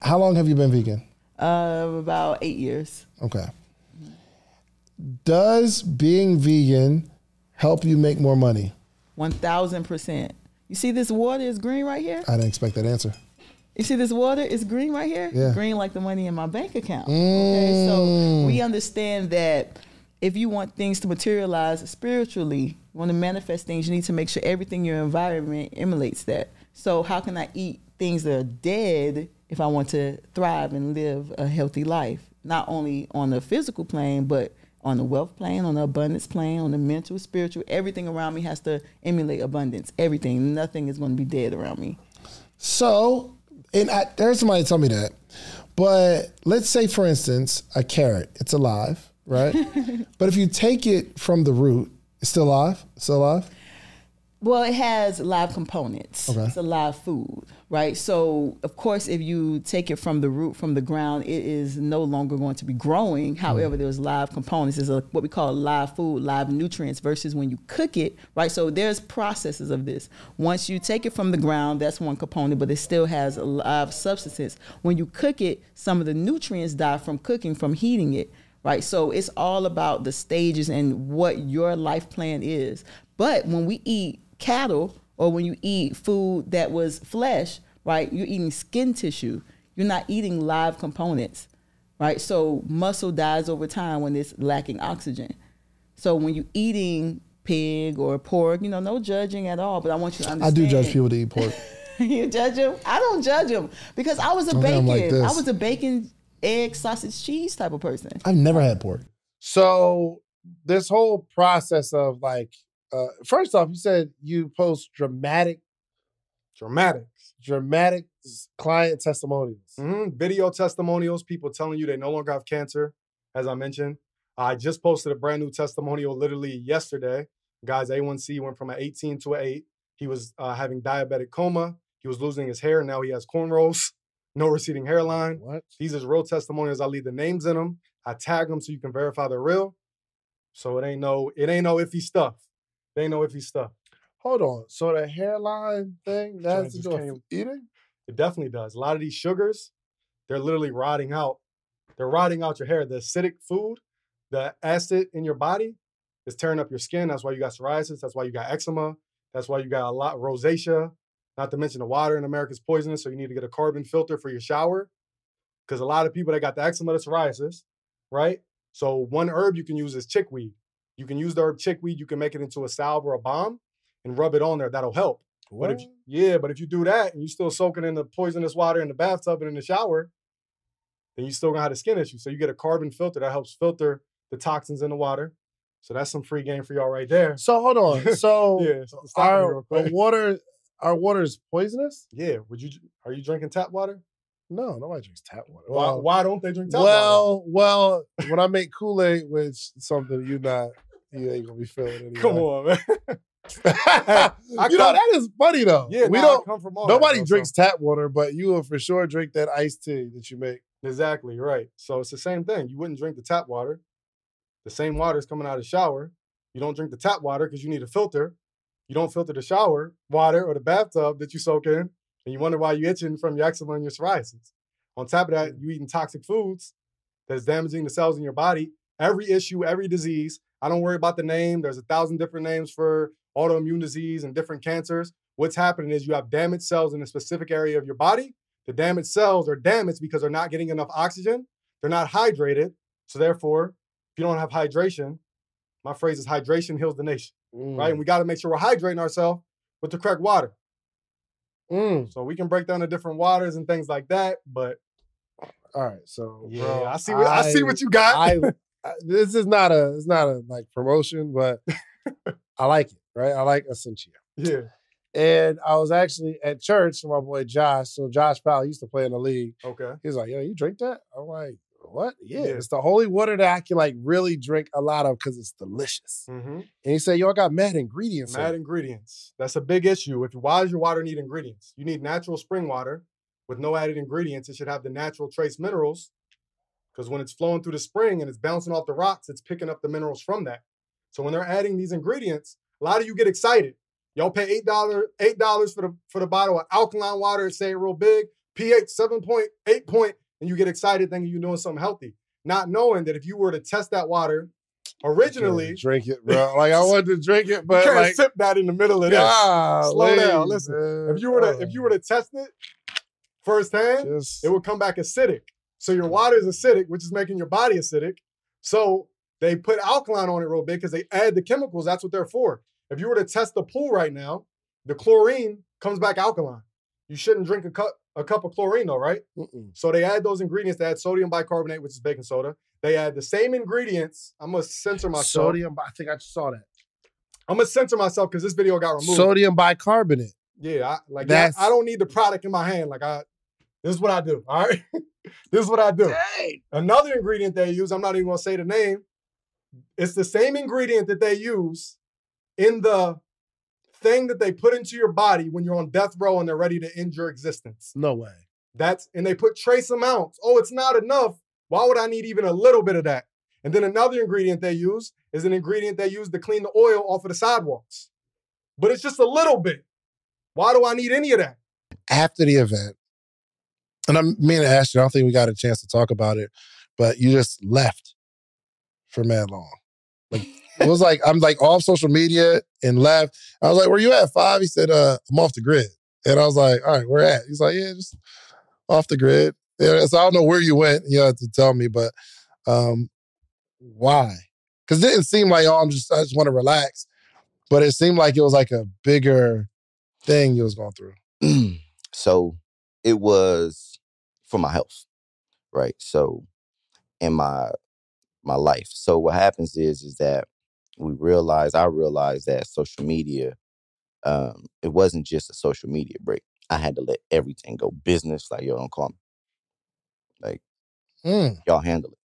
How long have you been vegan? About 8 years. Okay. Does being vegan help you make more money? 1,000%. You see this water is green right here? I didn't expect that answer. You see this water is green right here? Yeah. Green like the money in my bank account. Okay, so we understand that if you want things to materialize spiritually, you want to manifest things, you need to make sure everything in your environment emulates that. So how can I eat things that are dead if I want to thrive and live a healthy life? Not only on the physical plane, but on the wealth plane, on the abundance plane, on the mental, spiritual, everything around me has to emulate abundance. Everything. Nothing is going to be dead around me. So, there's somebody tell me that. But let's say, for instance, a carrot. It's alive, right? But if you take it from the root, it's still alive? Still alive? Well, it has live components. Okay. It's a live food, right? So, of course, if you take it from the root, from the ground, it is no longer going to be growing. However, there's live components. It's what we call live food, live nutrients versus when you cook it, right? So there's processes of this. Once you take it from the ground, that's one component, but it still has a live substance. When you cook it, some of the nutrients die from cooking, from heating it, right? So it's all about the stages and what your life plan is. But when we eat cattle, or when you eat food that was flesh, right, you're eating skin tissue. You're not eating live components, right? So muscle dies over time when it's lacking oxygen. So when you're eating pig or pork, no judging at all, but I want you to understand. I do judge people that eat pork. You judge them? I don't judge them because I was a bacon. Like I was a bacon, egg, sausage, cheese type of person. I've never had pork. So this whole process of first off, you said you post dramatic client testimonials. Video testimonials, people telling you they no longer have cancer, as I mentioned. I just posted a brand new testimonial literally yesterday. Guy's A1C went from an 18 to an 8. He was having diabetic coma. He was losing his hair. Now he has cornrows, no receding hairline. What? These is real testimonials. I leave the names in them. I tag them so you can verify they're real. So it ain't no iffy stuff. They ain't no iffy stuff. Hold on. So the hairline thing, that has to do with eating? It definitely does. A lot of these sugars, they're literally rotting out. They're rotting out your hair. The acidic food, the acid in your body is tearing up your skin. That's why you got psoriasis. That's why you got eczema. That's why you got a lot of rosacea. Not to mention the water in America is poisonous, so you need to get a carbon filter for your shower. Because a lot of people that got the eczema, the psoriasis, right? So one herb you can use is chickweed. You can use the herb chickweed. You can make it into a salve or a balm and rub it on there. That'll help. What? But if you do that and you still soaking in the poisonous water in the bathtub and in the shower, then you still gonna have a skin issue. So you get a carbon filter that helps filter the toxins in the water. So that's some free game for y'all right there. So hold on. So Yeah, our water is poisonous? Yeah. Are you drinking tap water? No, nobody drinks tap water. Why don't they drink tap water? Well, when I make Kool-Aid, which is something you ain't gonna be feeling anyway. Come on, man. That is funny though. Yeah, I come from all nobody that, drinks tap water, but you will for sure drink that iced tea that you make. Exactly, right. So it's the same thing. You wouldn't drink the tap water. The same water is coming out of the shower. You don't drink the tap water because you need a filter. You don't filter the shower water or the bathtub that you soak in, and you wonder why you're itching from your eczema and your psoriasis. On top of that, you eating toxic foods that's damaging the cells in your body. Every issue, every disease, I don't worry about the name. There's 1,000 different names for autoimmune disease and different cancers. What's happening is you have damaged cells in a specific area of your body. The damaged cells are damaged because they're not getting enough oxygen. They're not hydrated. So therefore, if you don't have hydration, my phrase is hydration heals the nation, right? And we got to make sure we're hydrating ourselves with the correct water. So we can break down the different waters and things like that, but all right. So yeah, bro, I see what you got. This is not a like promotion, but I like it, right? I like Essentia. Yeah. And I was actually at church with my boy Josh. So Josh Powell used to play in the league. Okay. He was like, yo, you drink that? I'm like, what? Yeah. It's the holy water that I can like really drink a lot of because it's delicious. And he said, yo, I got mad ingredients. Mad ingredients. That's a big issue. Why does your water need ingredients? You need natural spring water with no added ingredients. It should have the natural trace minerals because when it's flowing through the spring and it's bouncing off the rocks, it's picking up the minerals from that. So when they're adding these ingredients, a lot of you get excited. Y'all pay $8 for the bottle of alkaline water, say it real big, pH 7.8 point, and you get excited thinking you're doing something healthy, not knowing that if you were to test that water originally, drink it, bro. Like I wanted to drink it, but you can't like sip that in the middle of this. Slow down. Listen, man. if you were to test it firsthand, it would come back acidic. So your water is acidic, which is making your body acidic. So they put alkaline on it real big because they add the chemicals. That's what they're for. If you were to test the pool right now, the chlorine comes back alkaline. You shouldn't drink a cup of chlorine though, right? So they add those ingredients. They add sodium bicarbonate, which is baking soda. They add the same ingredients. I'm going to censor myself. I think I just saw that. I'm going to censor myself because this video got removed. Sodium bicarbonate. Yeah, I don't need the product in my hand. This is what I do, all right? This is what I do. Dang. Another ingredient they use, I'm not even going to say the name. It's the same ingredient that they use in the thing that they put into your body when you're on death row and they're ready to end your existence. No way. And they put trace amounts. Oh, it's not enough. Why would I need even a little bit of that? And then another ingredient they use is an ingredient they use to clean the oil off of the sidewalks. But it's just a little bit. Why do I need any of that? After the event, and I'm meaning to ask you, I don't think we got a chance to talk about it, but you just left for mad long. Like it was like I'm like off social media and left. I was like, "Where you at, 5?" He said, "I'm off the grid." And I was like, "All right, where at?" He's like, "Yeah, just off the grid." Yeah, so I don't know where you went. You have to tell me, but why? Because it didn't seem like, I just want to relax. But it seemed like it was like a bigger thing you was going through. So it was for my health, right? So in my life. So what happens is that I realized that social media, it wasn't just a social media break. I had to let everything go. Business, like, yo, don't call me. Like, y'all handle it.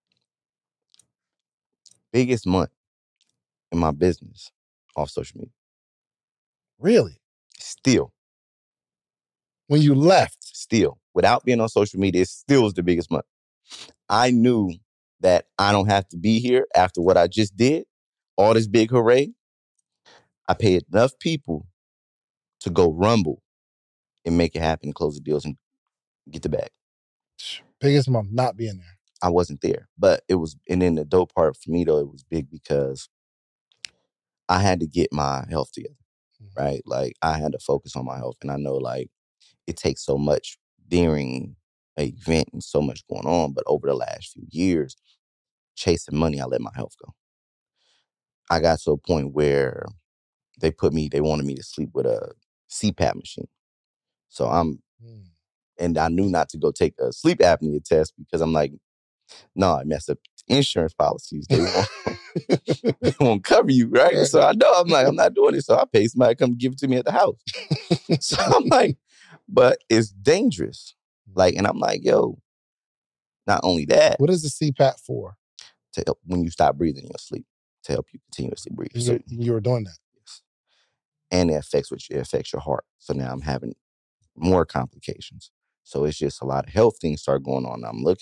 Biggest month in my business off social media. Really? Still. When you left? Still. Without being on social media, it still was the biggest month. I knew that I don't have to be here after what I just did, all this big hooray. I paid enough people to go rumble and make it happen, close the deals and get the bag. Biggest month not being there. I wasn't there. But it was, and then the dope part for me though, it was big because I had to get my health together, right? Like I had to focus on my health. And I know like it takes so much during an event and so much going on. But over the last few years, chasing money, I let my health go. I got to a point where they wanted me to sleep with a CPAP machine. So and I knew not to go take a sleep apnea test because I'm like, no, I messed up insurance policies. They won't cover you, right? So I know, I'm like, I'm not doing it. So I pay somebody to come give it to me at the house. So I'm like, but it's dangerous. Like, and I'm like, yo, not only that. What is the CPAP for? To help when you stop breathing in your sleep, to help you continuously breathe. You were doing that. Yes. And it affects your heart. So now I'm having more complications. So it's just a lot of health things start going on. I look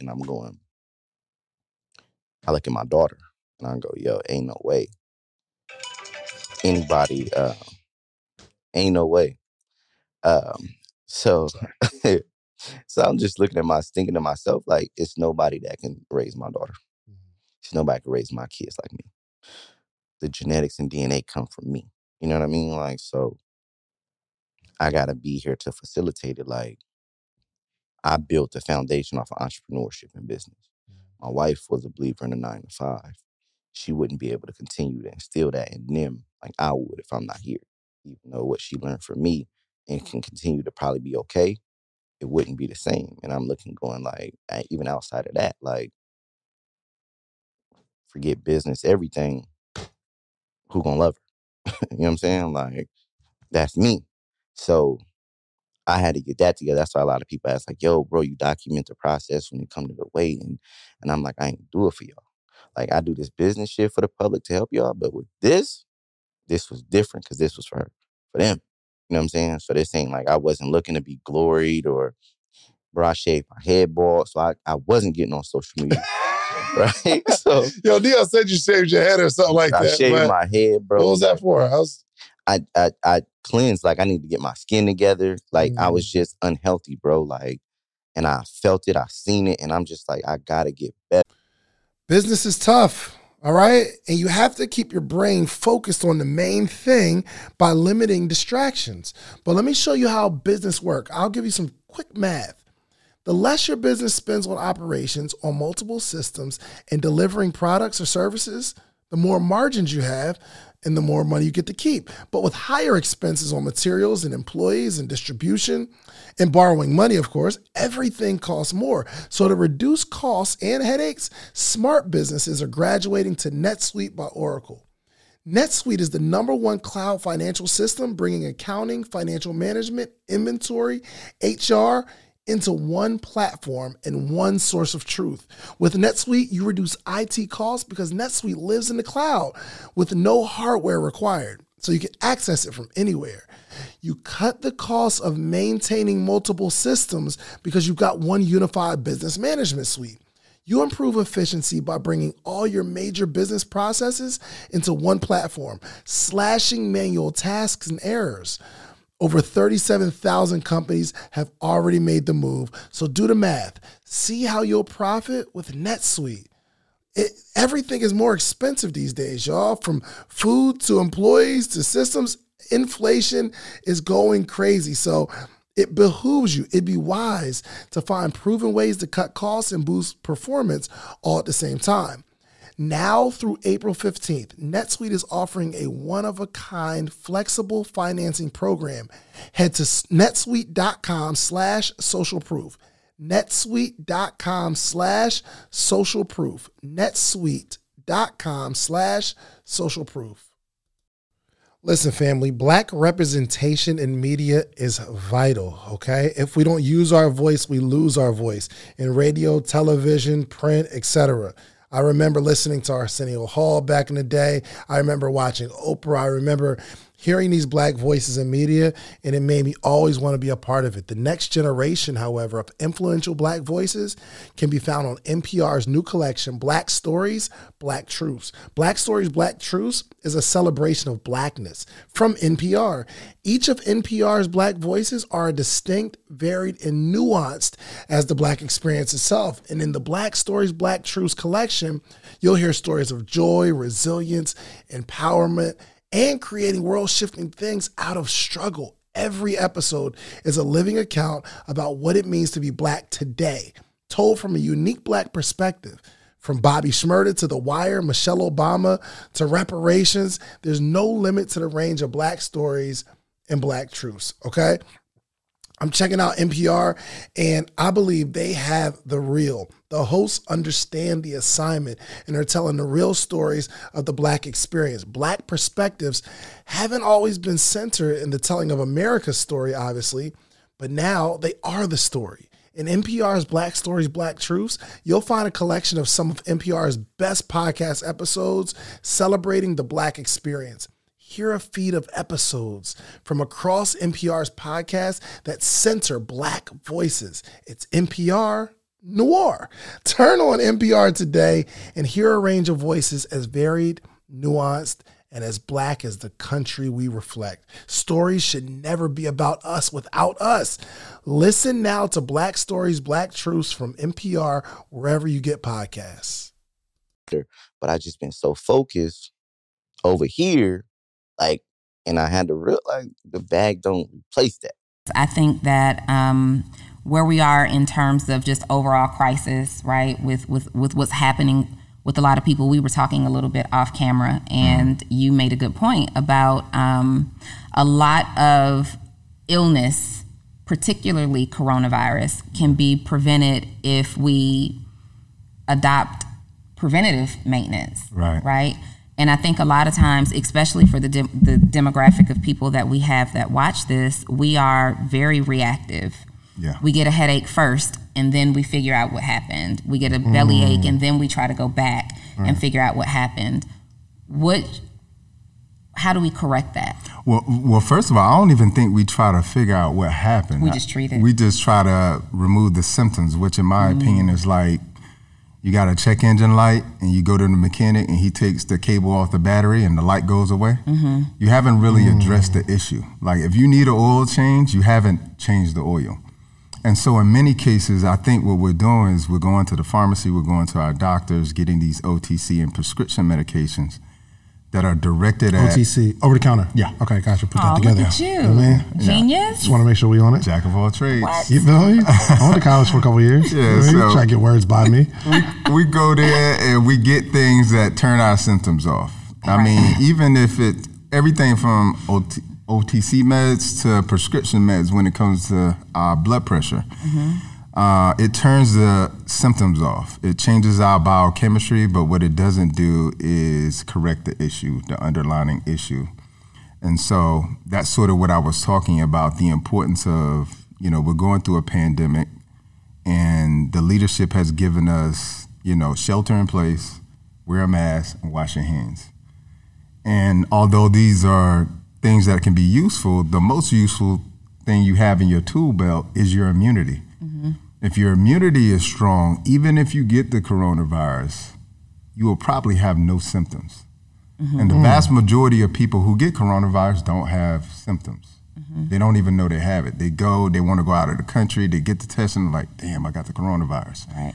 at my daughter and I go, yo, ain't no way. Anybody, ain't no way. So I'm just thinking to myself, like, it's nobody that can raise my daughter. It's nobody can raise my kids like me. The genetics and DNA come from me. You know what I mean? Like, so I gotta be here to facilitate it. Like, I built a foundation off of entrepreneurship and business. My wife was a believer in the 9 to 5. She wouldn't be able to continue to instill that in them like I would if I'm not here. Even though what she learned from me and can continue to probably be okay, it wouldn't be the same. And I'm going like, even outside of that, like, forget business, everything, who gonna love her? You know what I'm saying? Like, that's me. So I had to get that together. That's why a lot of people ask, like, yo, bro, you document the process when it comes to the weight. And I'm like, I ain't do it for y'all. Like, I do this business shit for the public to help y'all. But with this was different because this was for them. You know what I'm saying? So this ain't like I wasn't looking to be gloried or, bro, I shaved my head bald. So I wasn't getting on social media. Right? So, yo, Neil said you shaved your head or something like that. I shaved my head, bro. What was that for? cleanse. Like, I need to get my skin together. Like, I was just unhealthy, bro. Like, and I felt it, I seen it, and I'm just like, I gotta get better. Business is tough, all right? And you have to keep your brain focused on the main thing by limiting distractions. But let me show you how business works. I'll give you some quick math. The less your business spends on operations on multiple systems and delivering products or services, the more margins you have and the more money you get to keep. But with higher expenses on materials and employees and distribution and borrowing money, of course, everything costs more. So to reduce costs and headaches, smart businesses are graduating to NetSuite by Oracle. NetSuite is the #1 cloud financial system, bringing accounting, financial management, inventory, HR, into one platform and one source of truth. With NetSuite, you reduce IT costs because NetSuite lives in the cloud with no hardware required, so you can access it from anywhere. You cut the cost of maintaining multiple systems because you've got one unified business management suite. You improve efficiency by bringing all your major business processes into one platform, slashing manual tasks and errors. Over 37,000 companies have already made the move. So do the math. See how you'll profit with NetSuite. Everything is more expensive these days, y'all. From food to employees to systems, inflation is going crazy. So it behooves you, it'd be wise to find proven ways to cut costs and boost performance all at the same time. Now through April 15th, NetSuite is offering a one-of-a-kind flexible financing program. Head to netsuite.com/socialproof. netsuite.com/socialproof. netsuite.com/socialproof. Listen, family, Black representation in media is vital, okay? If we don't use our voice, we lose our voice in radio, television, print, etc. I remember listening to Arsenio Hall back in the day. I remember watching Oprah. I remember hearing these Black voices in media, and it made me always want to be a part of it. The next generation, however, of influential Black voices can be found on NPR's new collection, Black Stories, Black Truths. Black Stories, Black Truths is a celebration of Blackness from NPR. Each of NPR's Black voices are distinct, varied, and nuanced as the Black experience itself. And in the Black Stories, Black Truths collection, you'll hear stories of joy, resilience, empowerment, and creating world-shifting things out of struggle. Every episode is a living account about what it means to be Black today, told from a unique Black perspective. From Bobby Shmurda to The Wire, Michelle Obama to reparations, there's no limit to the range of Black stories and Black truths, okay? I'm checking out NPR, and I believe they have the real. The hosts understand the assignment, and they're telling the real stories of the Black experience. Black perspectives haven't always been centered in the telling of America's story, obviously, but now they are the story. In NPR's Black Stories, Black Truths, you'll find a collection of some of NPR's best podcast episodes celebrating the Black experience. Hear a feed of episodes from across NPR's podcasts that center Black voices. It's NPR Noir. Turn on NPR today and hear a range of voices as varied, nuanced, and as Black as the country we reflect. Stories should never be about us without us. Listen now to Black Stories, Black Truths from NPR, wherever you get podcasts. But I just been so focused over here, like, and I had to realize the bag don't replace that. I think that where we are in terms of just overall crisis, right, with what's happening with a lot of people, we were talking a little bit off camera, and you made a good point about a lot of illness, particularly coronavirus, can be prevented if we adopt preventative maintenance, right? And I think a lot of times, especially for the demographic of people that we have that watch this, we are very reactive. Yeah. We get a headache first, and then we figure out what happened. We get a bellyache, and then we try to go back and figure out what happened. How do we correct that? Well, first of all, I don't even think we try to figure out what happened. We just treat it. We just try to remove the symptoms, which in my opinion is like, you got a check engine light and you go to the mechanic and he takes the cable off the battery and the light goes away. You haven't really addressed the issue. Like if you need an oil change, you haven't changed the oil. And so in many cases, I think what we're doing is we're going to the pharmacy, we're going to our doctors, getting these OTC and prescription medications that are directed at OTC, over the counter. Yeah. Okay, gotcha. Put that Oh, together. look at you. You know what I mean? Genius. Just want to make sure we on it. Jack of all trades. What? You feel me? I went to college for a couple years. Yeah, You know what I mean? so- Try to get words by me. We go there and we get things that turn our symptoms off. I mean, even if everything from OTC meds to prescription meds when it comes to our blood pressure, it turns the symptoms off. It changes our biochemistry, but what it doesn't do is correct the issue, the underlying issue. And so that's sort of what I was talking about, the importance of, we're going through a pandemic and the leadership has given us, shelter in place, wear a mask, and wash your hands. And although these are things that can be useful, the most useful thing you have in your tool belt is your immunity. If your immunity is strong, even if you get the coronavirus, you will probably have no symptoms. And the vast majority of people who get coronavirus don't have symptoms. They don't even know they have it. They want to go out of the country, they get the test and they're like, damn, I got the coronavirus. Right.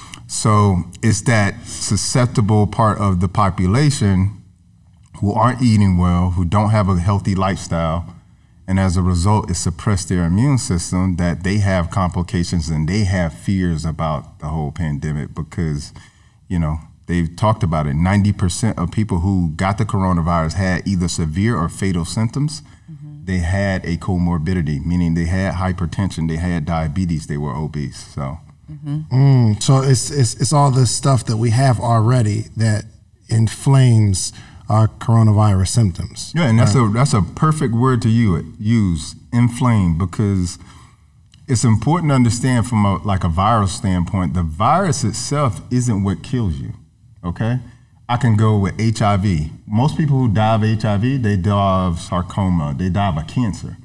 So it's that susceptible part of the population who aren't eating well, who don't have a healthy lifestyle, and as a result, it suppressed their immune system that they have complications and they have fears about the whole pandemic because, they've talked about it. 90% of people who got the coronavirus had either severe or fatal symptoms. They had a comorbidity, meaning they had hypertension, they had diabetes, they were obese. So, So it's all this stuff that we have already that inflames our coronavirus symptoms. yeah, and that's a perfect word to use, inflame, because it's important to understand from a viral standpoint, the virus itself isn't what kills you, okay? I can go with HIV. Most people who die of HIV, they die of sarcoma, they die of a cancer.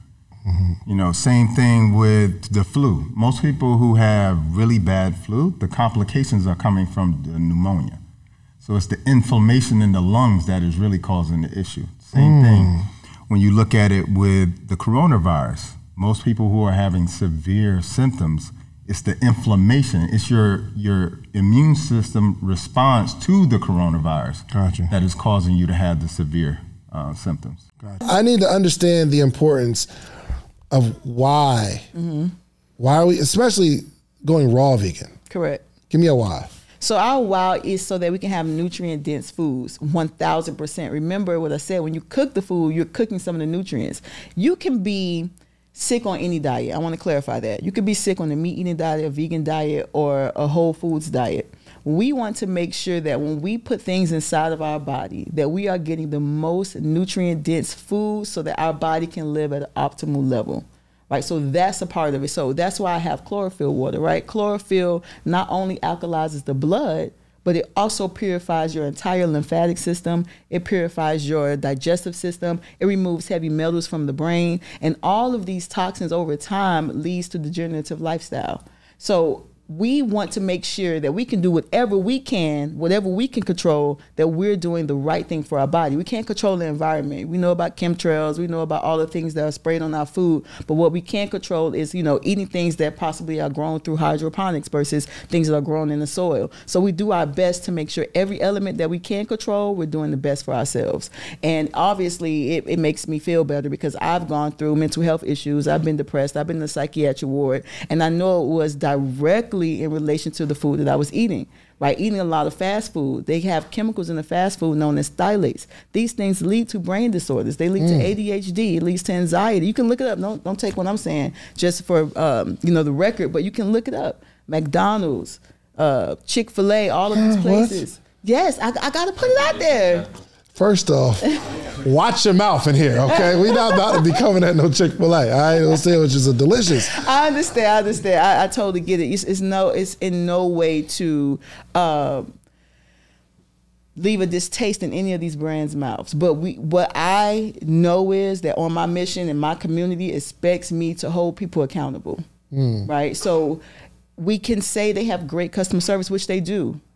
Same thing with the flu. Most people who have really bad flu, the complications are coming from the pneumonia. So it's the inflammation in the lungs that is really causing the issue. Same thing when you look at it with the coronavirus. Most people who are having severe symptoms, it's the inflammation. It's your immune system response to the coronavirus that is causing you to have the severe symptoms. I need to understand the importance of why. Why are we, especially going raw vegan? Correct. Give me a why. So our why is so that we can have nutrient-dense foods, 1,000%. Remember what I said, when you cook the food, you're cooking some of the nutrients. You can be sick on any diet. I want to clarify that. You could be sick on a meat-eating diet, a vegan diet, or a whole foods diet. We want to make sure that when we put things inside of our body, that we are getting the most nutrient-dense food so that our body can live at an optimal level. Right, so that's a part of it. So that's why I have chlorophyll water, right? Chlorophyll not only alkalizes the blood, but it also purifies your entire lymphatic system. It purifies your digestive system. It removes heavy metals from the brain. And all of these toxins over time leads to degenerative lifestyle. So we want to make sure that we can do whatever we can control, that we're doing the right thing for our body. We can't control the environment. We know about chemtrails. We know about all the things that are sprayed on our food. But what we can control is, eating things that possibly are grown through hydroponics versus things that are grown in the soil. So we do our best to make sure every element that we can control, we're doing the best for ourselves. And obviously, it makes me feel better because I've gone through mental health issues. I've been depressed. I've been in the psychiatric ward. And I know it was directly in relation to the food that I was eating, right? Eating a lot of fast food. They have chemicals in the fast food known as phthalates. These things lead to brain disorders. They lead to ADHD. It leads to anxiety. You can look it up. Don't take what I'm saying just for the record, but you can look it up. McDonald's, Chick-fil-A, all of these places. What? Yes, I got to put it out there. First off, watch your mouth in here, okay? We're not about to be coming at no Chick-fil-A. I ain't gonna say which is a delicious. I understand. I totally get it. It's in no way to leave a distaste in any of these brands' mouths. But what I know is that on my mission and my community expects me to hold people accountable, right? So we can say they have great customer service, which they do.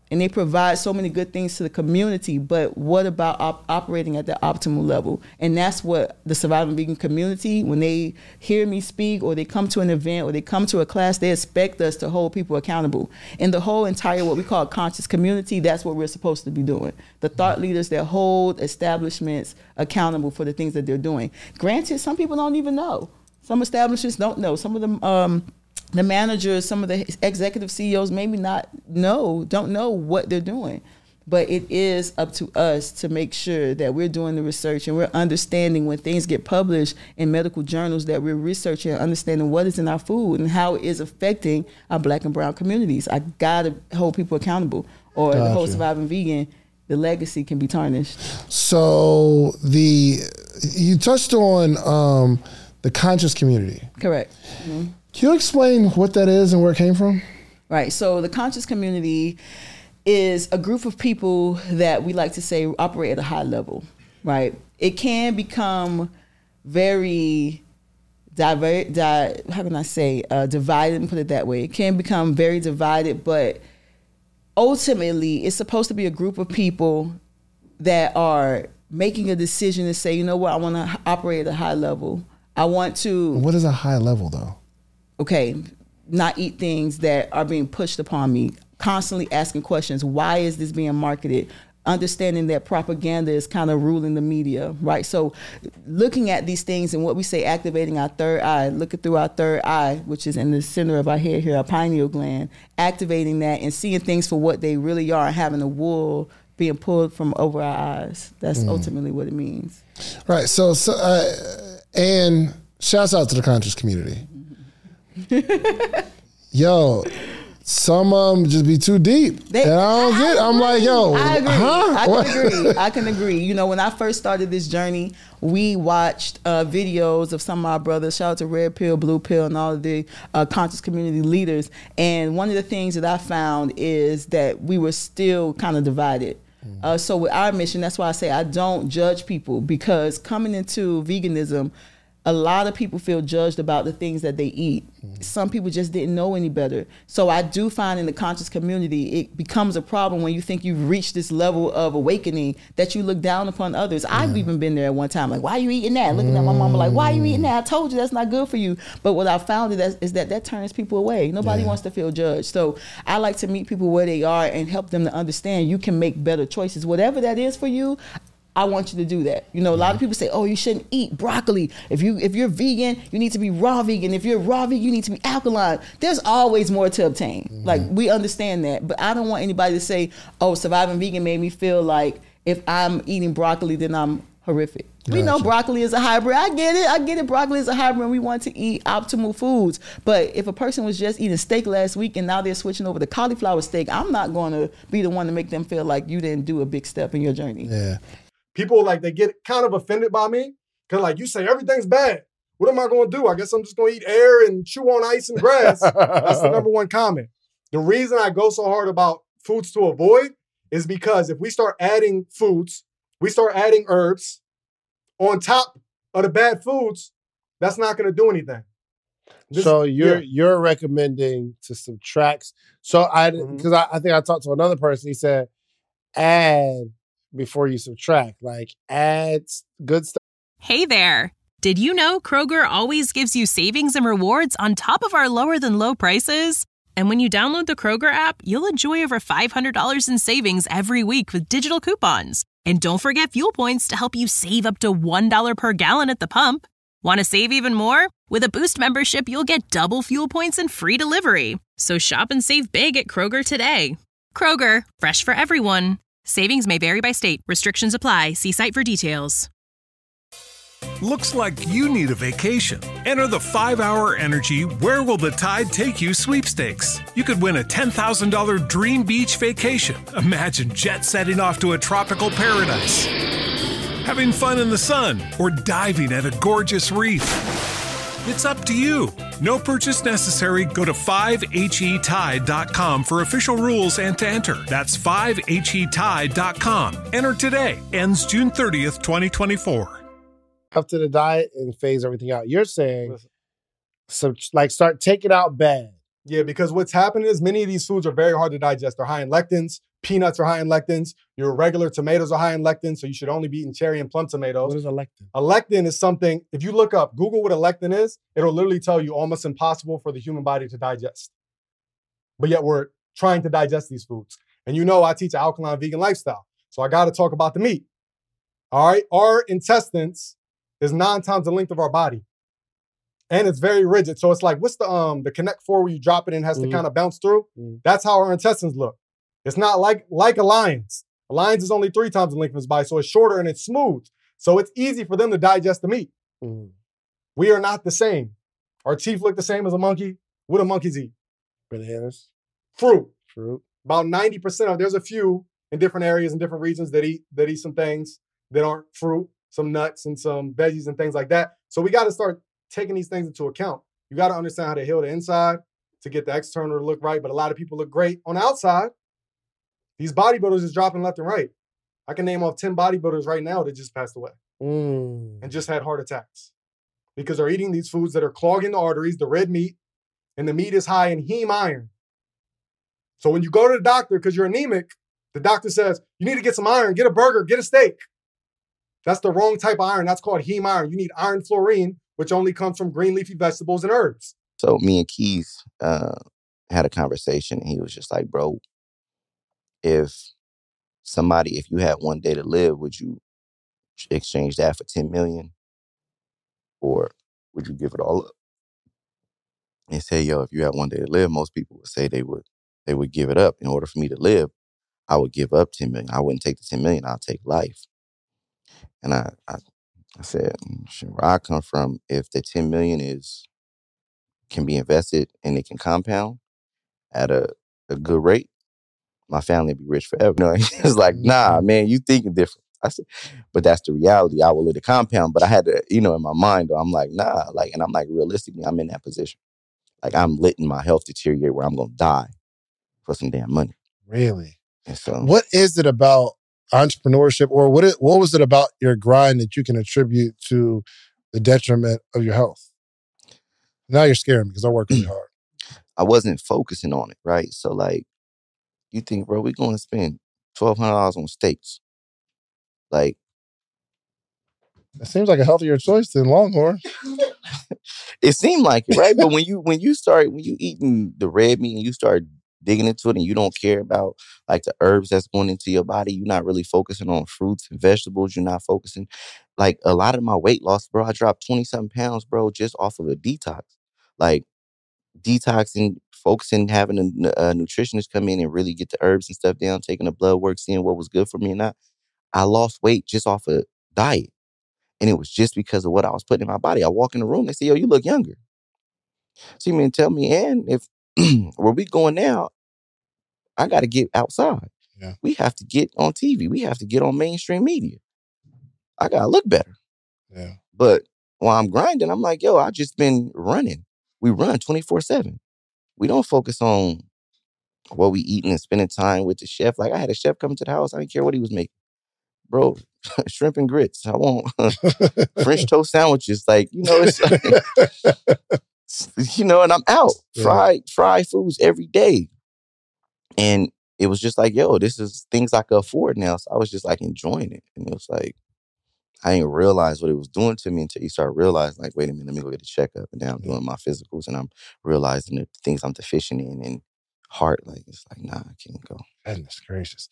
and they provide so many good things to the community, but what about operating at the optimal level? And that's what the Surviving Vegan community, when they hear me speak or they come to an event or they come to a class, they expect us to hold people accountable. And the whole entire what we call conscious community, that's what we're supposed to be doing. The thought leaders that hold establishments accountable for the things that they're doing. Granted, some people don't even know. Some establishments don't know. Some of them, the managers, some of the executive CEOs maybe don't know what they're doing. But it is up to us to make sure that we're doing the research and we're understanding when things get published in medical journals that we're researching and understanding what is in our food and how it is affecting our Black and brown communities. I gotta hold people accountable, or the whole Surviving Vegan, the legacy can be tarnished. So you touched on the conscious community. Correct. Mm-hmm. Can you explain what that is and where it came from? Right. So the conscious community is a group of people that we like to say operate at a high level, right? It can become very divided, and put it that way. It can become very divided, but ultimately it's supposed to be a group of people that are making a decision to say, you know what, I want to operate at a high level. I want to... What is a high level though? Okay, not eat things that are being pushed upon me. Constantly asking questions. Why is this being marketed? Understanding that propaganda is kind of ruling the media, right? So looking at these things and what we say, activating our third eye, looking through our third eye, which is in the center of our head here, our pineal gland, activating that and seeing things for what they really are, and having the wool being pulled from over our eyes. That's ultimately what it means. Right. So and shouts out to the conscious community. Yo, some of them just be too deep. I'm like, yo, I agree. Huh? I can agree. You know, when I first started this journey, we watched videos of some of our brothers. Shout out to Red Pill, Blue Pill, and all of the conscious community leaders. And one of the things that I found is that we were still kind of divided. So with our mission, that's why I say I don't judge people, because coming into veganism, a lot of people feel judged about the things that they eat. Some people just didn't know any better. So I do find in the conscious community, it becomes a problem when you think you've reached this level of awakening that you look down upon others. I've even been there at one time, like, why are you eating that? Looking at my mama like, why are you eating that? I told you that's not good for you. But what I found is that turns people away. Nobody wants to feel judged. So I like to meet people where they are and help them to understand you can make better choices. Whatever that is for you, I want you to do that. You know, a lot of people say, oh, you shouldn't eat broccoli. If you're vegan, you need to be raw vegan. If you're raw vegan, you need to be alkaline. There's always more to obtain. Like, we understand that. But I don't want anybody to say, oh, Surviving Vegan made me feel like if I'm eating broccoli, then I'm horrific. We know broccoli is a hybrid. I get it. Broccoli is a hybrid and we want to eat optimal foods. But if a person was just eating steak last week and now they're switching over to cauliflower steak, I'm not going to be the one to make them feel like you didn't do a big step in your journey. Yeah. People, like, they get kind of offended by me because, like, you say everything's bad. What am I going to do? I guess I'm just going to eat air and chew on ice and grass. That's the number one comment. The reason I go so hard about foods to avoid is because if we start adding foods, we start adding herbs on top of the bad foods, that's not going to do anything. So you're recommending to subtract. So because I think I talked to another person, he said, add before you subtract, like add good stuff. Hey there. Did you know Kroger always gives you savings and rewards on top of our lower than low prices? And when you download the Kroger app, you'll enjoy over $500 in savings every week with digital coupons. And don't forget fuel points to help you save up to $1 per gallon at the pump. Want to save even more? With a Boost membership, you'll get double fuel points and free delivery. So shop and save big at Kroger today. Kroger, fresh for everyone. Savings may vary by state. Restrictions apply. See site for details. Looks like you need a vacation. Enter the 5-Hour Energy Where Will the Tide Take You sweepstakes. You could win a $10,000 dream beach vacation. Imagine jet setting off to a tropical paradise, having fun in the sun, or diving at a gorgeous reef. It's up to you. No purchase necessary. Go to 5HETide.com for official rules and to enter. That's 5HETide.com. Enter today. Ends June 30th, 2024. After the diet and phase everything out. You're saying, start taking out bad. Yeah, because what's happening is many of these foods are very hard to digest. They're high in lectins, peanuts are high in lectins. Your regular tomatoes are high in lectins, so you should only be eating cherry and plum tomatoes. What is a lectin? A lectin is something, if you look up, Google what a lectin is, it'll literally tell you almost impossible for the human body to digest. But yet we're trying to digest these foods. And you know I teach an alkaline vegan lifestyle, so I got to talk about the meat. All right, our intestines is 9 times the length of our body. And it's very rigid. So it's like, what's the Connect 4 where you drop it and it has to kind of bounce through? That's how our intestines look. It's not like a lion's. A lion's is only 3 times the length of his body, so it's shorter and it's smooth. So it's easy for them to digest the meat. We are not the same. Our teeth look the same as a monkey. What do monkeys eat? Bananas. Fruit. Fruit. About 90% of, there's a few in different areas and different regions that eat some things that aren't fruit, some nuts and some veggies and things like that. So we got to start taking these things into account. You got to understand how to heal the inside to get the external to look right. But a lot of people look great on the outside. These bodybuilders is dropping left and right. I can name off 10 bodybuilders right now that just passed away and just had heart attacks because they're eating these foods that are clogging the arteries, the red meat, and the meat is high in heme iron. So when you go to the doctor because you're anemic, the doctor says, you need to get some iron, get a burger, get a steak. That's the wrong type of iron. That's called heme iron. You need iron fluorine, which only comes from green leafy vegetables and herbs. So me and Keith had a conversation, and he was just like, bro, if you had one day to live, would you exchange that for 10 million? Or would you give it all up? And say, yo, if you had one day to live, most people would say they would give it up. In order for me to live, I would give up 10 million. I wouldn't take the 10 million, I'll take life. And I said, where I come from, if the 10 million can be invested and it can compound at a good rate, my family would be rich forever. You know, it's like, nah, man, you thinking different. I said, but that's the reality. I will let it compound. But I had to, in my mind, I'm like, nah, and I'm like, realistically, I'm in that position. Like, I'm letting my health deteriorate where I'm going to die for some damn money. Really? And so, what is it about entrepreneurship, or what was it about your grind that you can attribute to the detriment of your health? Now you're scaring me because I work really hard. I wasn't focusing on it, right? So, like, you think, bro, we're going to spend $1,200 on steaks. Like, it seems like a healthier choice than Longhorn. It seemed like it, right? But when you eating the red meat and you start digging into it and you don't care about like the herbs that's going into your body, you're not really focusing on fruits and vegetables. You're not focusing. Like, a lot of my weight loss, bro, I dropped 20-something pounds, bro, just off of a detox. Like, detoxing, focusing, having a nutritionist come in and really get the herbs and stuff down, taking the blood work, seeing what was good for me and not. I lost weight just off of diet. And it was just because of what I was putting in my body. I walk in the room, they say, yo, you look younger. So you mean tell me, and if where we going now, I got to get outside. Yeah. We have to get on TV. We have to get on mainstream media. I got to look better. Yeah. But while I'm grinding, I'm like, yo, I just been running. We run 24/7. We don't focus on what we eating and spending time with the chef. Like, I had a chef come to the house. I didn't care what he was making. Bro, shrimp and grits. I want French toast sandwiches. Like, it's like, and I'm out. Fried foods every day. And it was just like, yo, this is things I could afford now. So I was just like enjoying it. And it was like, I didn't realize what it was doing to me until you start realizing, like, wait a minute, let me go get a checkup. And now I'm doing my physicals and I'm realizing the things I'm deficient in and heart. Like, it's like, nah, I can't go. Goodness gracious.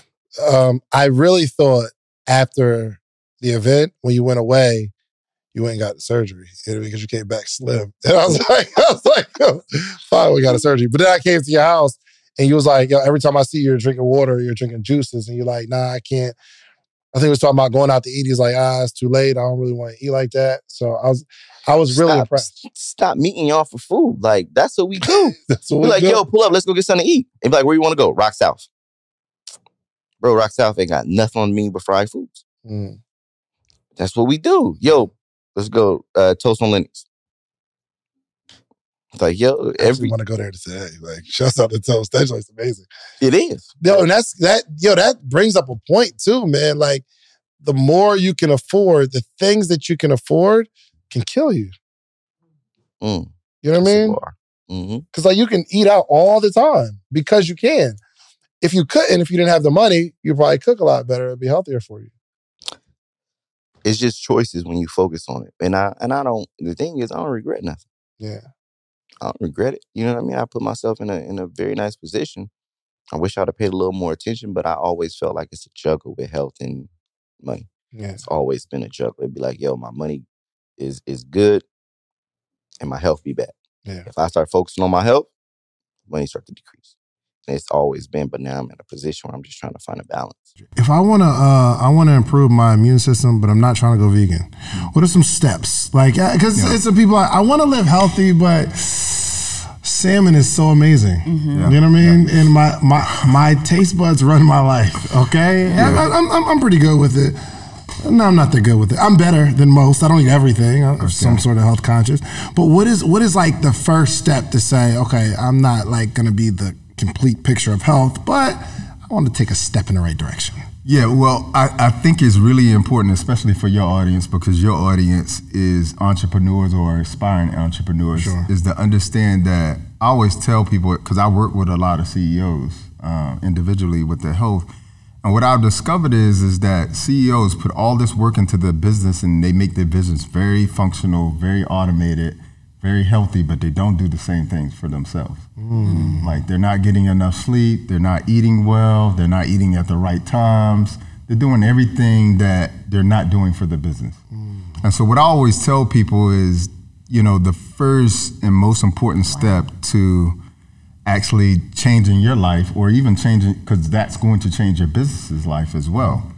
I really thought after the event, when you went away, you went and got the surgery because you came back slim. And I was like, yo, fine, we got a surgery. But then I came to your house and you was like, yo, every time I see you, you're drinking water, you're drinking juices. And you're like, nah, I can't. I think we was talking about going out to eat. He's like, it's too late. I don't really want to eat like that. So I was really impressed. Stop meeting y'all for food. Like, that's what we do. That's what we're like, yo, pull up, let's go get something to eat. And be like, where you want to go? Rock South. Bro, Rock South ain't got nothing on me but fried foods. That's what we do. Yo, let's go toast on Lennox. It's like, yo, I want to go there to say, hey, like, shouts out to Toast. That joint's amazing. It is. Yo, and that brings up a point too, man. Like, the more you can afford, the things that you can afford can kill you. You know what I mean? Mm-hmm. Because like, you can eat out all the time because you can. if you couldn't, if you didn't have the money, you'd probably cook a lot better. It'd be healthier for you. It's just choices when you focus on it. And I don't, the thing is, I don't regret nothing. Yeah. I don't regret it. You know what I mean? I put myself in a very nice position. I wish I'd have paid a little more attention, but I always felt like it's a juggle with health and money. Yeah. It's always been a juggle. It'd be like, yo, my money is good and my health be bad. Yeah. If I start focusing on my health, money start to decrease. And it's always been, but now I'm in a position where I'm just trying to find a balance. If I want to improve my immune system, but I'm not trying to go vegan, what are some steps? Like, because it's the people, I want to live healthy, but salmon is so amazing. Mm-hmm. You know what I mean? And my taste buds run my life. Okay, I'm pretty good with it. No, I'm not that good with it. I'm better than most. I don't eat everything. I'm some sort of health conscious. But what is like the first step to say, okay, I'm not like going to be the complete picture of health, but I want to take a step in the right direction? Yeah, well, I think it's really important, especially for your audience, because your audience is entrepreneurs or aspiring entrepreneurs, is to understand that I always tell people, because I work with a lot of CEOs individually with their health, and what I've discovered is that CEOs put all this work into their business and they make their business very functional, very automated, very healthy, but they don't do the same things for themselves. Like they're not getting enough sleep, they're not eating well, they're not eating at the right times. They're doing everything that they're not doing for the business. And so what I always tell people is, you know, the first and most important step to actually changing your life, or even changing, because that's going to change your business's life as well,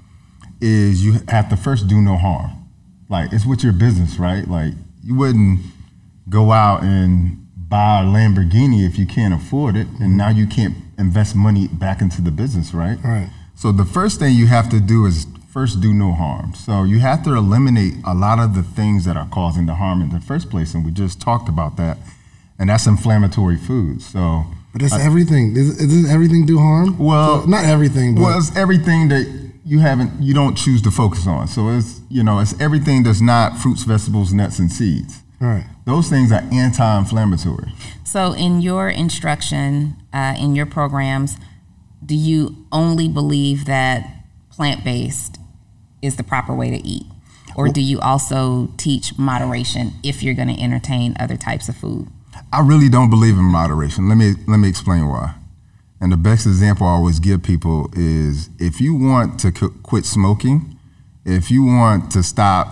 is you have to first do no harm. Like, it's with your business, right? Like, you wouldn't go out and buy a Lamborghini if you can't afford it, and now you can't invest money back into the business, right? Right. So the first thing you have to do is first do no harm. So you have to eliminate a lot of the things that are causing the harm in the first place, and we just talked about that, and that's inflammatory foods. So, but that's everything. Does everything do harm? Well, so, not everything, but well, it's everything that you don't choose to focus on. So it's, you know, it's everything that's not fruits, vegetables, nuts, and seeds. Right. Those things are anti-inflammatory. So in your instruction, in your programs, do you only believe that plant-based is the proper way to eat? Or do you also teach moderation if you're going to entertain other types of food? I really don't believe in moderation. Let me explain why. And the best example I always give people is, if you want to quit smoking, if you want to stop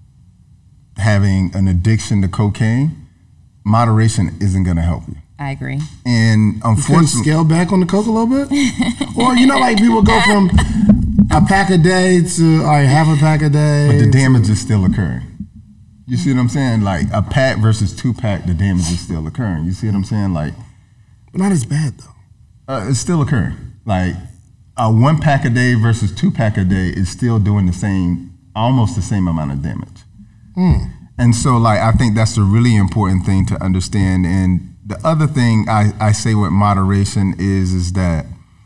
having an addiction to cocaine, moderation isn't going to help you. I agree. And unfortunately, scale back on the coke a little bit, or you know, like people go from a pack a day to half a pack a day, but the damage is still occurring. You see what I'm saying? Like a pack versus 2-pack, the damage is still occurring. You see what I'm saying? Like, but not as bad though. It's still occurring. Like a 1-pack a day versus 2-pack a day is still doing the same, almost the same amount of damage. And so, like, I think that's a really important thing to understand. And the other thing I say with moderation is that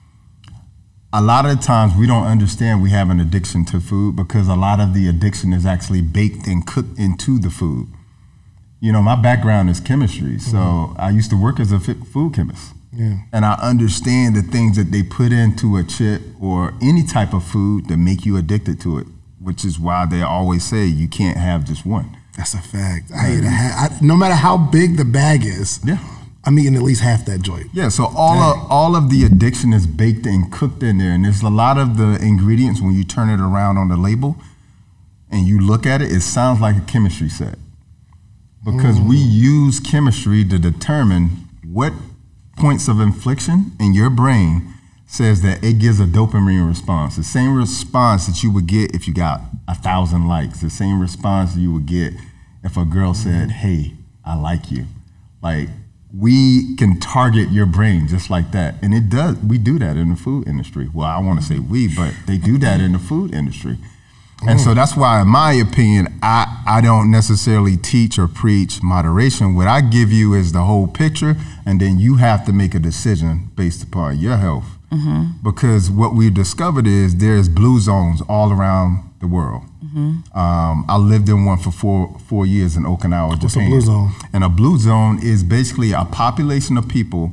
a lot of the times we don't understand we have an addiction to food, because a lot of the addiction is actually baked and cooked into the food. You know, my background is chemistry, so I used to work as a food chemist. Yeah. And I understand the things that they put into a chip or any type of food that make you addicted to it, which is why they always say you can't have just one. That's a fact. No matter how big the bag is, I'm eating at least half that joint. Yeah, so all of the addiction is baked and cooked in there, and there's a lot of the ingredients, when you turn it around on the label and you look at it, it sounds like a chemistry set, because we use chemistry to determine what points of infliction in your brain says that it gives a dopamine response, the same response that you would get if you got 1,000 likes, the same response you would get if a girl said, "Hey, I like you." Like, we can target your brain just like that. And it does. We do that in the food industry. Well, I want to say we, but they do that in the food industry. And so that's why, in my opinion, I don't necessarily teach or preach moderation. What I give you is the whole picture, and then you have to make a decision based upon your health. Because what we've discovered is there's blue zones all around the world. I lived in one for 4 years in Okinawa, Japan. What's a blue zone? And a blue zone is basically a population of people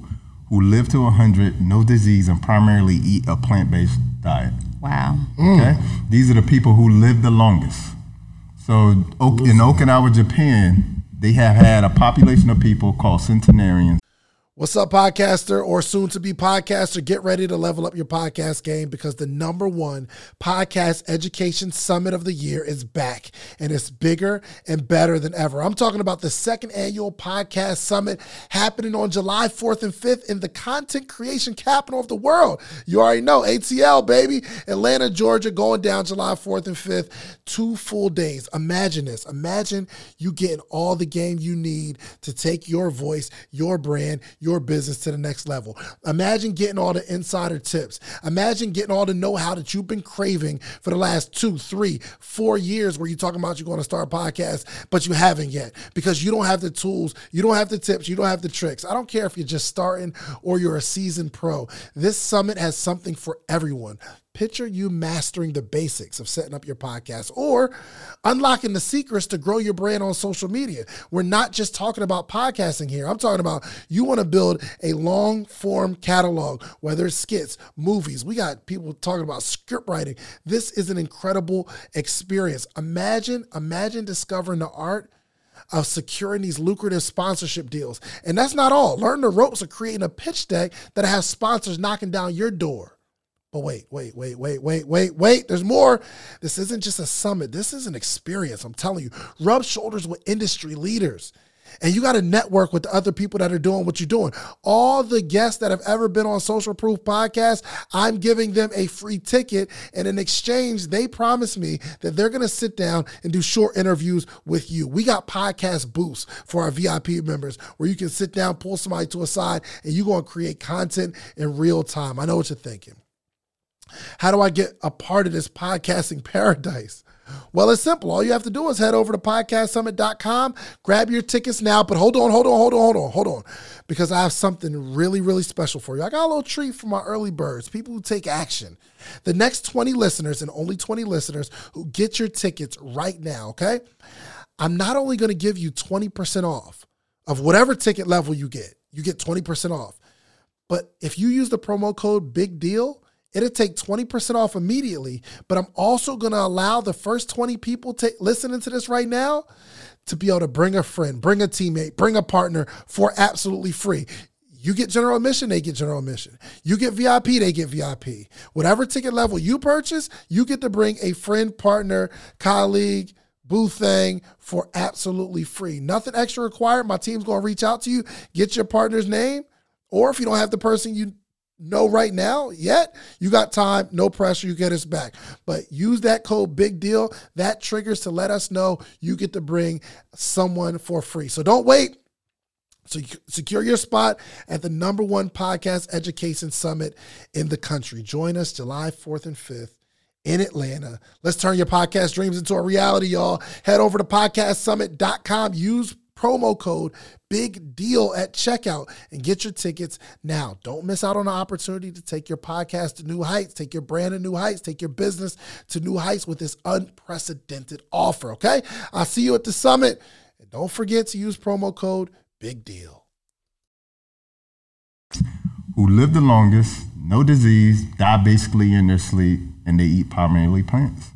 who live to 100, no disease, and primarily eat a plant-based diet. Wow. Okay? These are the people who live the longest. So in Okinawa, Japan, they have had a population of people called centenarians. What's up, podcaster or soon-to-be podcaster? Get ready to level up your podcast game because the #1 podcast education summit of the year is back, and it's bigger and better than ever. I'm talking about the 2nd annual podcast summit happening on July 4th and 5th in the content creation capital of the world. You already know, ATL, baby. Atlanta, Georgia, going down July 4th and 5th, 2 full days. Imagine this. Imagine you getting all the game you need to take your voice, your brand, your business to the next level. Imagine getting all the insider tips. Imagine getting all the know-how that you've been craving for the last 2, 3, 4 years where you're talking about you're going to start a podcast, but you haven't yet because you don't have the tools, you don't have the tips, you don't have the tricks. I don't care if you're just starting or you're a seasoned pro. This summit has something for everyone. Picture you mastering the basics of setting up your podcast or unlocking the secrets to grow your brand on social media. We're not just talking about podcasting here. I'm talking about you want to build a long form catalog, whether it's skits, movies. We got people talking about script writing. This is an incredible experience. Imagine discovering the art of securing these lucrative sponsorship deals. And that's not all. Learn the ropes of creating a pitch deck that has sponsors knocking down your door. But wait. There's more. This isn't just a summit. This is an experience. I'm telling you, rub shoulders with industry leaders. And you got to network with the other people that are doing what you're doing. All the guests that have ever been on Social Proof Podcast, I'm giving them a free ticket. And in exchange, they promise me that they're going to sit down and do short interviews with you. We got podcast booths for our VIP members where you can sit down, pull somebody to a side, and you're going to create content in real time. I know what you're thinking. How do I get a part of this podcasting paradise? Well, it's simple. All you have to do is head over to podcastsummit.com, grab your tickets now. But hold on. Because I have something really, really special for you. I got a little treat for my early birds, people who take action. The next 20 listeners and only 20 listeners who get your tickets right now, okay? I'm not only going to give you 20% off of whatever ticket level you get 20% off. But if you use the promo code Big Deal, it'll take 20% off immediately, but I'm also going to allow the first 20 people listening to this right now to be able to bring a friend, bring a teammate, bring a partner for absolutely free. You get general admission, they get general admission. You get VIP, they get VIP. Whatever ticket level you purchase, you get to bring a friend, partner, colleague, boo thing for absolutely free. Nothing extra required. My team's going to reach out to you, get your partner's name, or if you don't have the person you know right now yet, you got time, no pressure, you get us back. But use that code Big Deal. That triggers to let us know you get to bring someone for free. So don't wait. So secure your spot at the #1 podcast education summit in the country. Join us July 4th and 5th in Atlanta. Let's turn your podcast dreams into a reality, y'all. Head over to podcastsummit.com. Use promo code Big Deal at checkout and get your tickets now. Don't miss out on the opportunity to take your podcast to new heights, take your brand to new heights, take your business to new heights with this unprecedented offer, okay? I'll see you at the summit. And don't forget to use promo code Big Deal. Who live the longest, no disease, die basically in their sleep, and they eat primarily plants.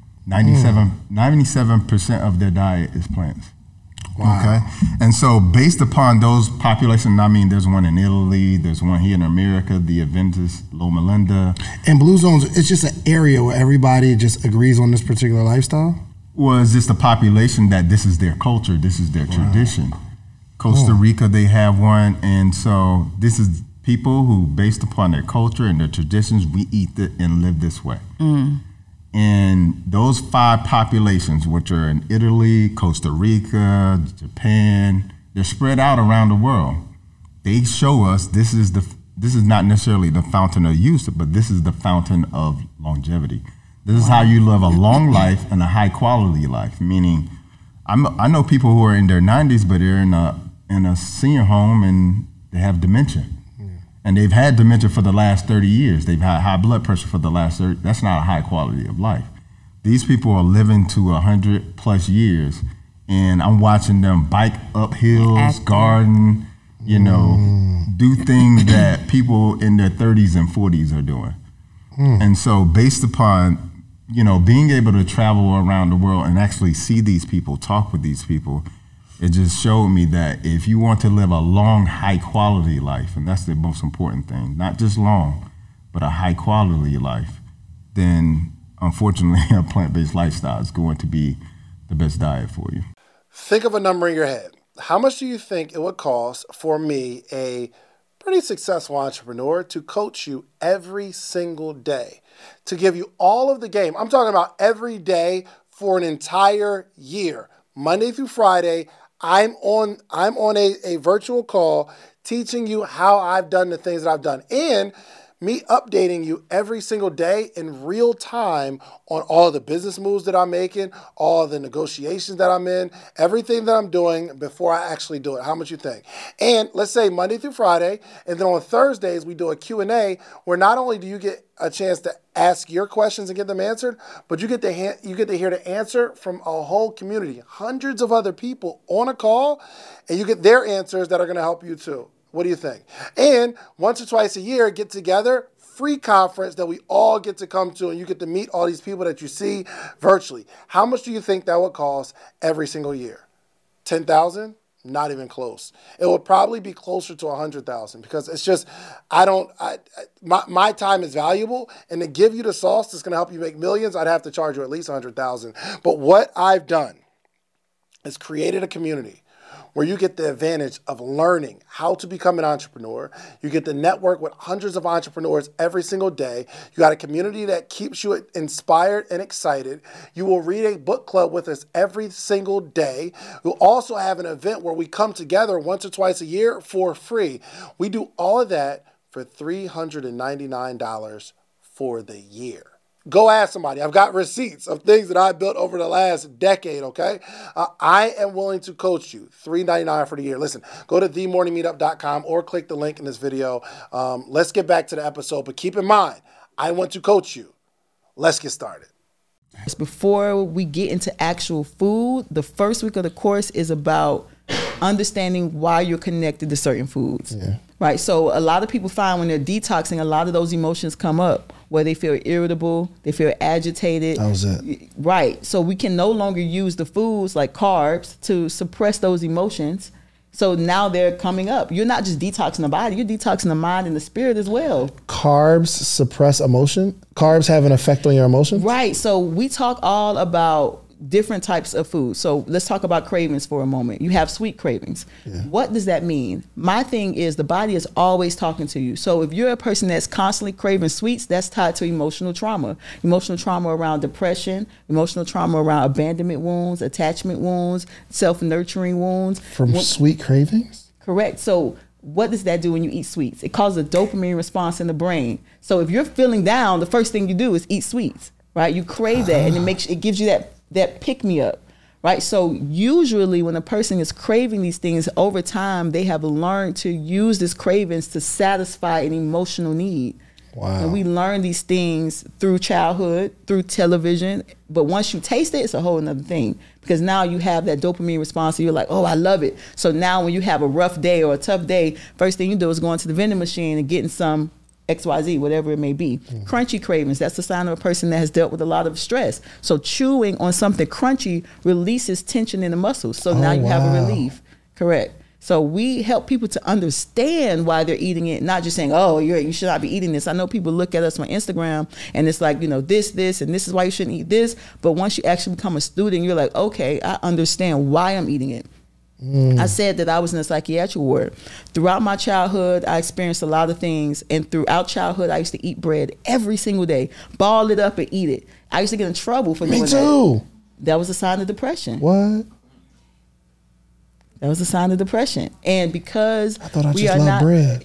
97% of their diet is plants. Wow. Okay. And so based upon those populations, I mean, there's one in Italy, there's one here in America, the Adventist, Loma Linda. And Blue Zones, it's just an area where everybody just agrees on this particular lifestyle? Well, it's just a population that this is their culture, this is their tradition. Costa Rica, they have one. And so this is people who, based upon their culture and their traditions, we eat it and live this way. And those 5 populations, which are in Italy, Costa Rica, Japan, they're spread out around the world. They show us this is not necessarily the fountain of youth, but this is the fountain of longevity. This is how you live a long life and a high quality life. Meaning, I know people who are in their 90s, but they're in a senior home and they have dementia. And they've had dementia for the last 30 years. They've had high blood pressure for the last 30. That's not a high quality of life. These people are living to 100+ years, and I'm watching them bike up hills, garden, do things that people in their 30s and 40s are doing. And so based upon, being able to travel around the world and actually see these people, talk with these people, it just showed me that if you want to live a long, high quality life, and that's the most important thing, not just long, but a high quality life, then unfortunately a plant-based lifestyle is going to be the best diet for you. Think of a number in your head. How much do you think it would cost for me, a pretty successful entrepreneur, to coach you every single day, to give you all of the game? I'm talking about every day for an entire year, Monday through Friday. I'm on a virtual call teaching you how I've done the things that I've done, and me updating you every single day in real time on all the business moves that I'm making, all the negotiations that I'm in, everything that I'm doing before I actually do it. How much you think? And let's say Monday through Friday, and then on Thursdays we do a Q&A where not only do you get a chance to ask your questions and get them answered, but you get to hear the answer from a whole community, hundreds of other people on a call, and you get their answers that are going to help you too. What do you think? And once or twice a year, get together, free conference that we all get to come to, and you get to meet all these people that you see virtually. How much do you think that would cost every single year? 10,000? Not even close. It would probably be closer to 100,000, because it's just, my time is valuable, and to give you the sauce that's going to help you make millions, I'd have to charge you at least 100,000. But what I've done is created a community where you get the advantage of learning how to become an entrepreneur. You get to network with hundreds of entrepreneurs every single day. You got a community that keeps you inspired and excited. You will read a book club with us every single day. We'll also have an event where we come together once or twice a year for free. We do all of that for $399 for the year. Go ask somebody. I've got receipts of things that I built over the last decade, okay? I am willing to coach you. $399 for the year. Listen, go to themorningmeetup.com or click the link in this video. Let's get back to the episode, but keep in mind, I want to coach you. Let's get started. Before we get into actual food, the first week of the course is about understanding why you're connected to certain foods. Yeah. Right? So a lot of people find when they're detoxing, a lot of those emotions come up where they feel irritable, they feel agitated. That was it. Right. So we can no longer use the foods like carbs to suppress those emotions. So now they're coming up. You're not just detoxing the body, you're detoxing the mind and the spirit as well. Carbs suppress emotion? Carbs have an effect on your emotions? Right. So we talk all about different types of food. So let's talk about cravings for a moment. You have sweet cravings. Yeah. What does that mean? My thing is the body is always talking to you. So if you're a person that's constantly craving sweets, that's tied to emotional trauma. Emotional trauma around depression, emotional trauma around abandonment wounds, attachment wounds, self-nurturing wounds. From sweet cravings? Correct. So what does that do when you eat sweets? It causes a dopamine response in the brain. So if you're feeling down, the first thing you do is eat sweets, right? You crave that, and it gives you that pick me up, right? So usually when a person is craving these things, over time, they have learned to use these cravings to satisfy an emotional need. Wow. And we learn these things through childhood, through television. But once you taste it, it's a whole nother thing, because now you have that dopamine response and you're like, oh, I love it. So now when you have a rough day or a tough day, first thing you do is go into the vending machine and getting some XYZ, whatever it may be. Crunchy cravings, that's a sign of a person that has dealt with a lot of stress. So chewing on something crunchy releases tension in the muscles. So now you have a relief. Correct. So we help people to understand why they're eating it, not just saying, oh, you should not be eating this. I know people look at us on Instagram and it's like, this, and this is why you shouldn't eat this. But once you actually become a student, you're like, okay, I understand why I'm eating it. I said that I was in a psychiatric ward. Throughout my childhood, I experienced a lot of things. And throughout childhood, I used to eat bread every single day, ball it up and eat it. I used to get in trouble for doing that. Me too. That was a sign of depression. What? That was a sign of depression. And because I thought I just loved bread.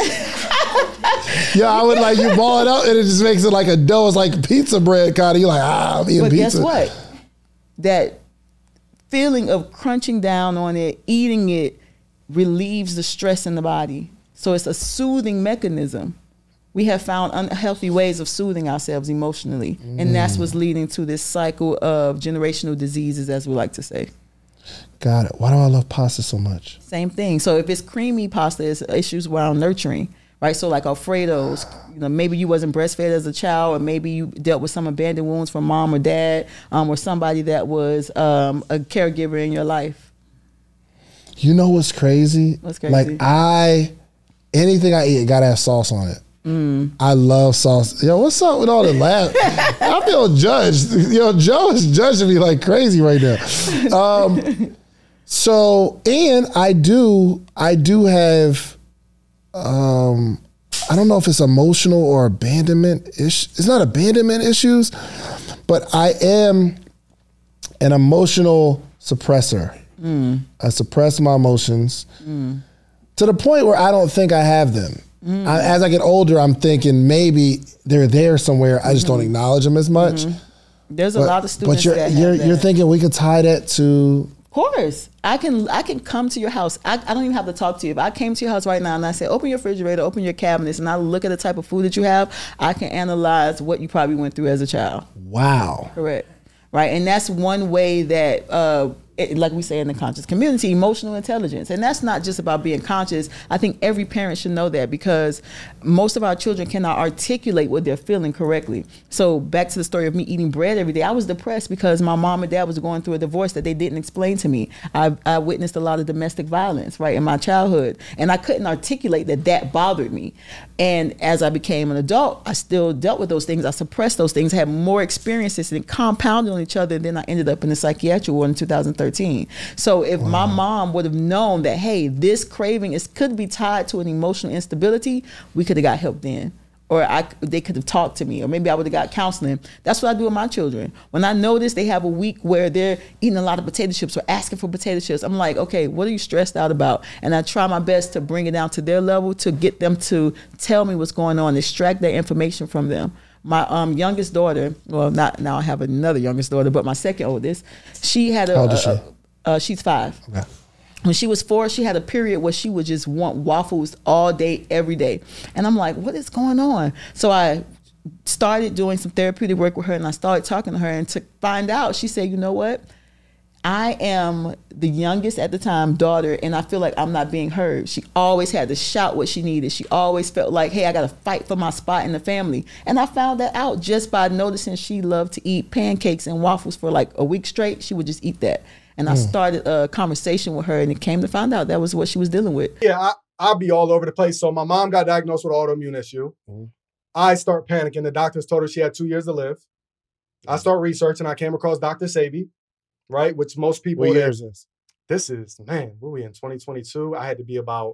Yeah, I would you ball it up and it just makes it like a dough. It's like pizza bread kind of. You're like, I'm eating pizza. But guess what? That feeling of crunching down on it, eating it, relieves the stress in the body. So it's a soothing mechanism. We have found unhealthy ways of soothing ourselves emotionally. And that's what's leading to this cycle of generational diseases, as we like to say. Got it. Why do I love pasta so much? Same thing. So if it's creamy pasta, it's issues around nurturing, right? So like Alfredo's, maybe you wasn't breastfed as a child, or maybe you dealt with some abandoned wounds from mom or dad, or somebody that was a caregiver in your life. You know what's crazy? What's crazy? Like anything I eat, gotta have sauce on it. I love sauce. Yo, what's up with all the laugh? I feel judged. Joe is judging me like crazy right now. So, and I do have, I don't know if it's emotional or abandonment it's not abandonment issues, but I am an emotional suppressor. I suppress my emotions to the point where I don't think I have them. As I get older, I'm thinking maybe they're there somewhere. I just don't acknowledge them as much. There's a lot of students but you're thinking we could tie that to. Of course, I can come to your house. I don't even have to talk to you. If I came to your house right now and I said, open your refrigerator, open your cabinets, and I look at the type of food that you have, I can analyze what you probably went through as a child. Wow. Correct. Right, and that's one way that, like we say in the conscious community, emotional intelligence. And that's not just about being conscious. I think every parent should know that, because most of our children cannot articulate what they're feeling correctly. So back to the story of me eating bread every day, I was depressed because my mom and dad was going through a divorce that they didn't explain to me. I witnessed a lot of domestic violence, right, in my childhood. And I couldn't articulate that bothered me. And as I became an adult, I still dealt with those things. I suppressed those things, had more experiences and compounded on each other. And then I ended up in the psychiatric ward in 2013. So if my mom would have known that, hey, this craving could be tied to an emotional instability, we could have got help then. Or they could have talked to me, or maybe I would have got counseling. That's what I do with my children. When I notice they have a week where they're eating a lot of potato chips or asking for potato chips, I'm like, okay, what are you stressed out about? And I try my best to bring it down to their level, to get them to tell me what's going on, extract that information from them. My youngest daughter, well, not now I have another youngest daughter, but my second oldest, she had How old is she? She's 5. Okay. When she was 4, she had a period where she would just want waffles all day, every day. And I'm like, what is going on? So I started doing some therapeutic work with her, and I started talking to her, and to find out, she said, you know what? I am the youngest at the time daughter, and I feel like I'm not being heard. She always had to shout what she needed. She always felt like, hey, I got to fight for my spot in the family. And I found that out just by noticing she loved to eat pancakes and waffles for like a week straight. She would just eat that. And I started a conversation with her, and it came to find out that was what she was dealing with. Yeah, I'll be all over the place. So my mom got diagnosed with autoimmune issue. I start panicking. The doctors told her she had 2 years to live. I start researching. I came across Dr. Sebi, right? Which most people... What year is this? This is, man, what are we in, 2022? I had to be about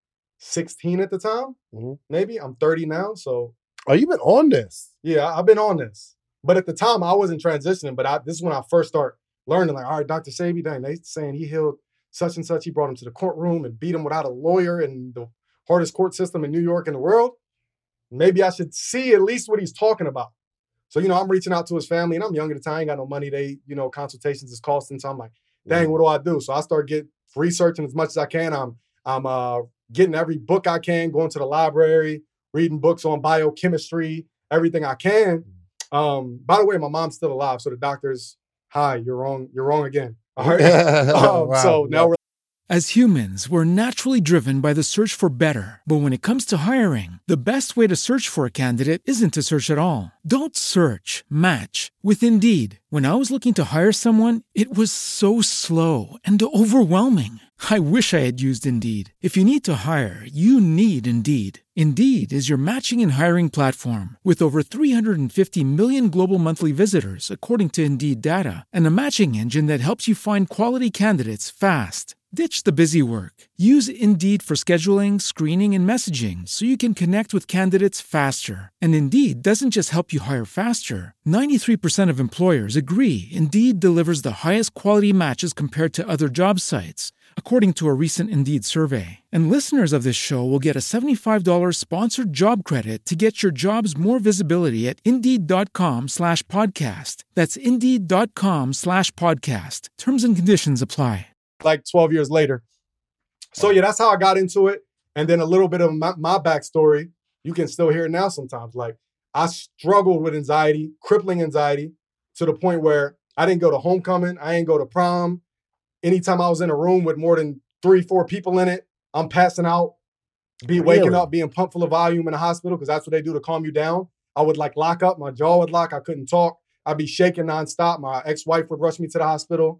16 at the time, maybe. I'm 30 now, so... Oh, you've been on this? Yeah, I've been on this. But at the time, I wasn't transitioning, but this is when I first started learning, like, all right, Dr. Sebi, dang, they saying he healed such and such. He brought him to the courtroom and beat him without a lawyer in the hardest court system in New York in the world. Maybe I should see at least what he's talking about. So, I'm reaching out to his family, and I'm young at the time. I ain't got no money. They, consultations is costing. So I'm like, dang, what do I do? So I start researching as much as I can. I'm getting every book I can, going to the library, reading books on biochemistry, everything I can. By the way, my mom's still alive. So the doctors... Hi, you're wrong again. All right. Wow. So now we're... As humans, we're naturally driven by the search for better. But when it comes to hiring, the best way to search for a candidate isn't to search at all. Don't search, match with Indeed. When I was looking to hire someone, it was so slow and overwhelming. I wish I had used Indeed. If you need to hire, you need Indeed. Indeed is your matching and hiring platform with over 350 million global monthly visitors, according to Indeed data, and a matching engine that helps you find quality candidates fast. Ditch the busy work. Use Indeed for scheduling, screening, and messaging so you can connect with candidates faster. And Indeed doesn't just help you hire faster. 93% of employers agree Indeed delivers the highest quality matches compared to other job sites, according to a recent Indeed survey. And listeners of this show will get a $75 sponsored job credit to get your jobs more visibility at Indeed.com/podcast. That's Indeed.com/podcast. Terms and conditions apply. Like 12 years later. So yeah, that's how I got into it. And then a little bit of my backstory, you can still hear it now sometimes. Like, I struggled with anxiety, crippling anxiety, to the point where I didn't go to homecoming. I didn't go to prom. anytime I was in a room with more than 3-4 people in it, I'm passing out, waking up, being pumped full of volume in the hospital because that's what they do to calm you down. I would like lock up, my jaw would lock, I couldn't talk. I'd be shaking nonstop. My ex-wife would rush me to the hospital.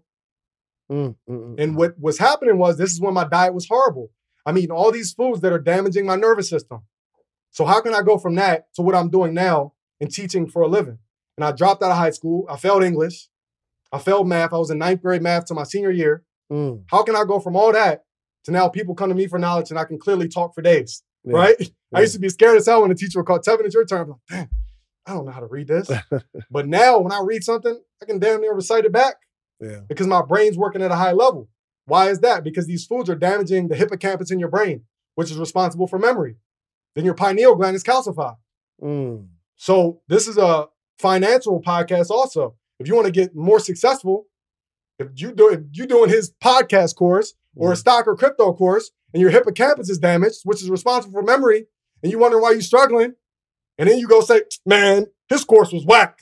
And what was happening was, this is when my diet was horrible. I'm eating all these foods that are damaging my nervous system. So how can I go from that to what I'm doing now and teaching for a living? And I dropped out of high school. I failed English. I failed math. I was in 9th grade math to my senior year. How can I go from all that to now people come to me for knowledge and I can clearly talk for days, right? Yeah. I used to be scared as hell when the teacher would call, Tevin, it's your turn. I'm like, damn, I don't know how to read this. But now when I read something, I can damn near recite it back because my brain's working at a high level. Why is that? Because these foods are damaging the hippocampus in your brain, which is responsible for memory. Then your pineal gland is calcified. So this is a financial podcast also. If you want to get more successful, if you're doing his podcast course or a stock or crypto course and your hippocampus is damaged, which is responsible for memory, and you wonder why you're struggling, and then you go say, man, his course was whack.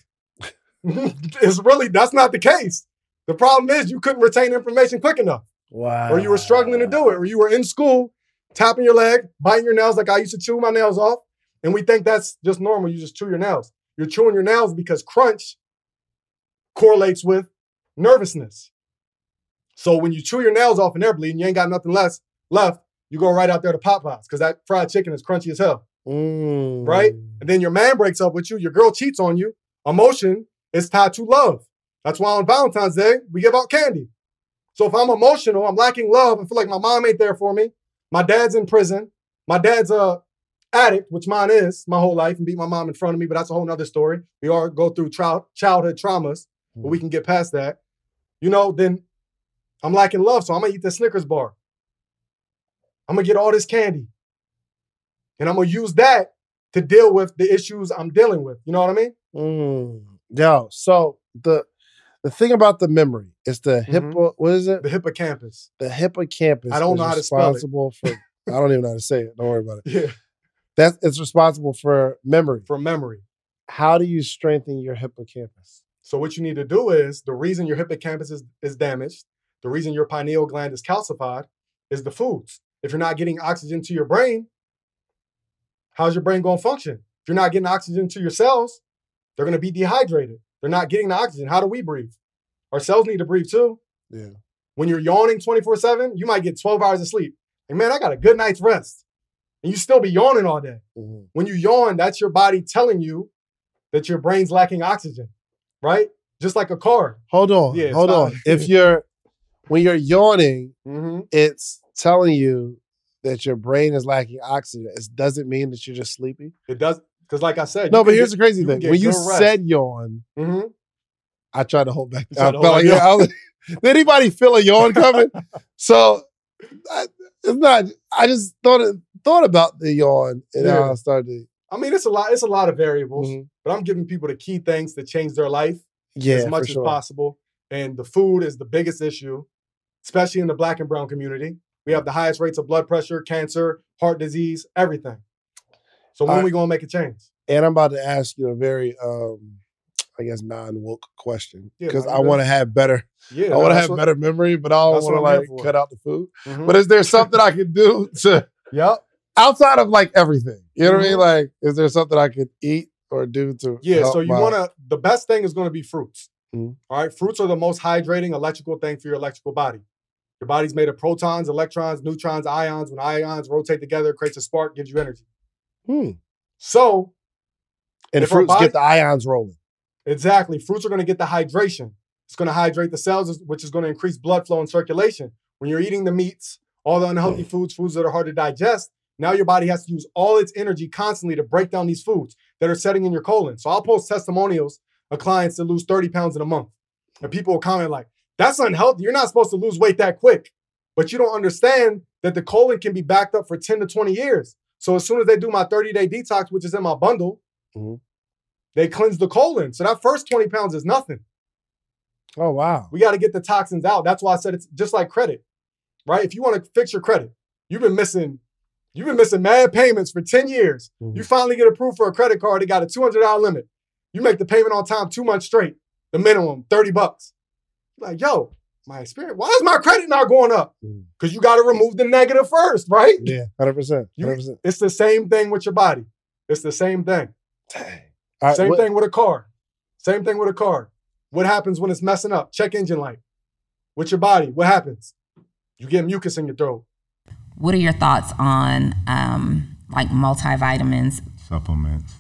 That's not the case. The problem is you couldn't retain information quick enough. Wow. Or you were struggling to do it, or you were in school, tapping your leg, biting your nails like I used to chew my nails off, and we think that's just normal. You just chew your nails. You're chewing your nails because crunch correlates with nervousness. So when you chew your nails off and they're bleeding, you ain't got nothing left, you go right out there to Popeyes because that fried chicken is crunchy as hell, right? And then your man breaks up with you, your girl cheats on you. Emotion is tied to love. That's why on Valentine's Day, we give out candy. So if I'm emotional, I'm lacking love, I feel like my mom ain't there for me, my dad's in prison, my dad's a addict, which mine is my whole life, and beat my mom in front of me, but that's a whole nother story. We all go through childhood traumas, but we can get past that. Then I'm lacking love, so I'm gonna eat the Snickers bar. I'm gonna get all this candy. And I'm gonna use that to deal with the issues I'm dealing with. You know what I mean? Yo, so the thing about the memory is the what is it? The hippocampus. The hippocampus. I don't know how to spell it. I don't even know how to say it. Don't worry about it. Yeah. It's responsible for memory. For memory. How do you strengthen your hippocampus? So what you need to do is, the reason your hippocampus is damaged, the reason your pineal gland is calcified, is the foods. If you're not getting oxygen to your brain, how's your brain going to function? If you're not getting oxygen to your cells, they're going to be dehydrated. They're not getting the oxygen. How do we breathe? Our cells need to breathe too. Yeah. When you're yawning 24/7, you might get 12 hours of sleep. Like, man, I got a good night's rest. And you still be yawning all day. When you yawn, that's your body telling you that your brain's lacking oxygen, right? Just like a car. Hold on. Hold on. When you're yawning, it's telling you that your brain is lacking oxygen. It doesn't mean that you're just sleepy. It does, because like I said. No, but here's the crazy thing. When you said yawn, I tried to hold back. Did anybody feel a yawn coming? So it's not. I just thought about the yawn and how I started to. I mean, it's a lot of variables, but I'm giving people the key things to change their life as much as possible. And the food is the biggest issue, especially in the Black and brown community. We have the highest rates of blood pressure, cancer, heart disease, everything. So when are we going to make a change? And I'm about to ask you a very, non-woke question because I want to have better. I want to have better memory, but I don't want to cut out the food. But is there something I can do to outside of everything? You know what I mean? Like, is there something I could eat or do to? So you want to. The best thing is going to be fruits. All right, fruits are the most hydrating electrical thing for your electrical body. Your body's made of protons, electrons, neutrons, ions. When ions rotate together, it creates a spark, gives you energy. So, and fruits get the ions rolling. Exactly. Fruits are going to get the hydration. It's going to hydrate the cells, which is going to increase blood flow and circulation. When you're eating the meats, all the unhealthy foods that are hard to digest, now your body has to use all its energy constantly to break down these foods that are setting in your colon. So I'll post testimonials of clients that lose 30 pounds in a month. And people will comment like, that's unhealthy. You're not supposed to lose weight that quick. But you don't understand that the colon can be backed up for 10 to 20 years. So as soon as they do my 30-day detox, which is in my bundle, they cleanse the colon. So that first 20 pounds is nothing. Oh, wow. We got to get the toxins out. That's why I said it's just like credit, right? If you want to fix your credit, you've been missing mad payments for 10 years. You finally get approved for a credit card. It got a $200 limit. You make the payment on time 2 months straight, the minimum, $30. Like, yo, my experience. Why is my credit not going up? Because you got to remove the negative first, right? Yeah, 100%. 100%. It's the same thing with your body. It's the same thing. Right, same thing with a car. Same thing with a car. What happens when it's messing up? Check engine light. With your body, what happens? You get mucus in your throat. What are your thoughts on like multivitamins? Supplements.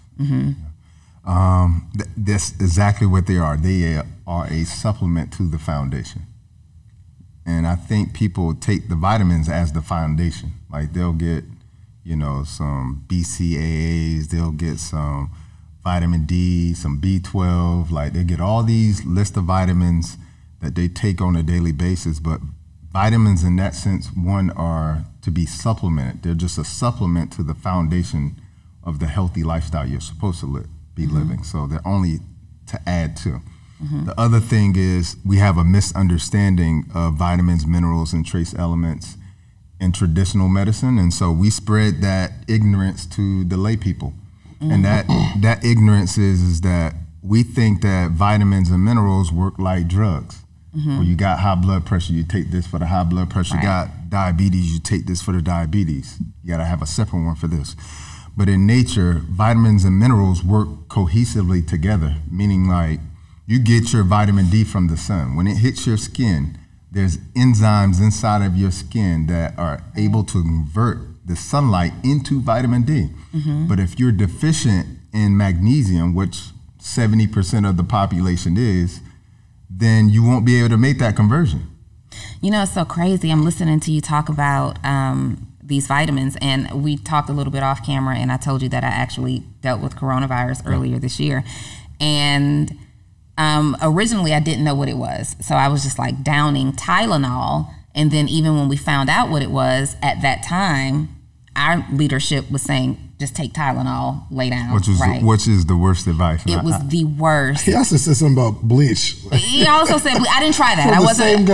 That's exactly what they are. They are a supplement to the foundation. And I think people take the vitamins as the foundation. Like they'll get, some BCAAs, they'll get some vitamin D, some B12, like they get all these list of vitamins that they take on a daily basis. But vitamins in that sense, one, are to be supplemented. They're just a supplement to the foundation of the healthy lifestyle you're supposed to be living. So they're only to add to. The other thing is we have a misunderstanding of vitamins, minerals, and trace elements in traditional medicine. And so we spread that ignorance to the lay people. And that ignorance is that we think that vitamins and minerals work like drugs. Where you got high blood pressure, you take this for the high blood pressure. You got diabetes, you take this for the diabetes. You got to have a separate one for this. But in nature, vitamins and minerals work cohesively together, meaning like you get your vitamin D from the sun. When it hits your skin, there's enzymes inside of your skin that are able to convert the sunlight into vitamin D. But if you're deficient in magnesium, which 70% of the population is, then you won't be able to make that conversion. It's so crazy. I'm listening to you talk about these vitamins, and we talked a little bit off camera, and I told you that I actually dealt with coronavirus earlier this year. And originally I didn't know what it was. So I was just like downing Tylenol. And then even when we found out what it was at that time, our leadership was saying, just take Tylenol, lay down. Which is the worst advice. It was the worst. He also said something about bleach. He also said, I didn't try that. I wasn't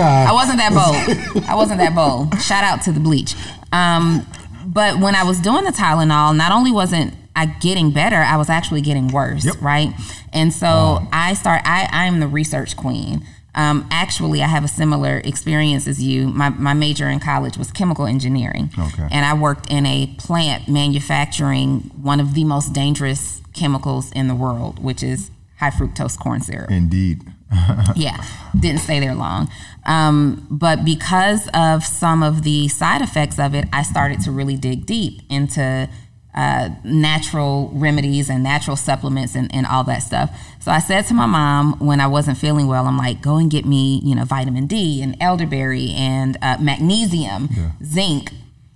that bold. Shout out to the bleach. But when I was doing the Tylenol, not only wasn't I getting better, I was actually getting worse, right? And so I'm the research queen. Actually, I have a similar experience as you. My major in college was chemical engineering. And I worked in a plant manufacturing one of the most dangerous chemicals in the world, which is high fructose corn syrup. Indeed. Yeah, didn't stay there long. But because of some of the side effects of it, I started to really dig deep into natural remedies and natural supplements and all that stuff. So I said to my mom when I wasn't feeling well, I'm like, go and get me, vitamin D and elderberry and magnesium, zinc.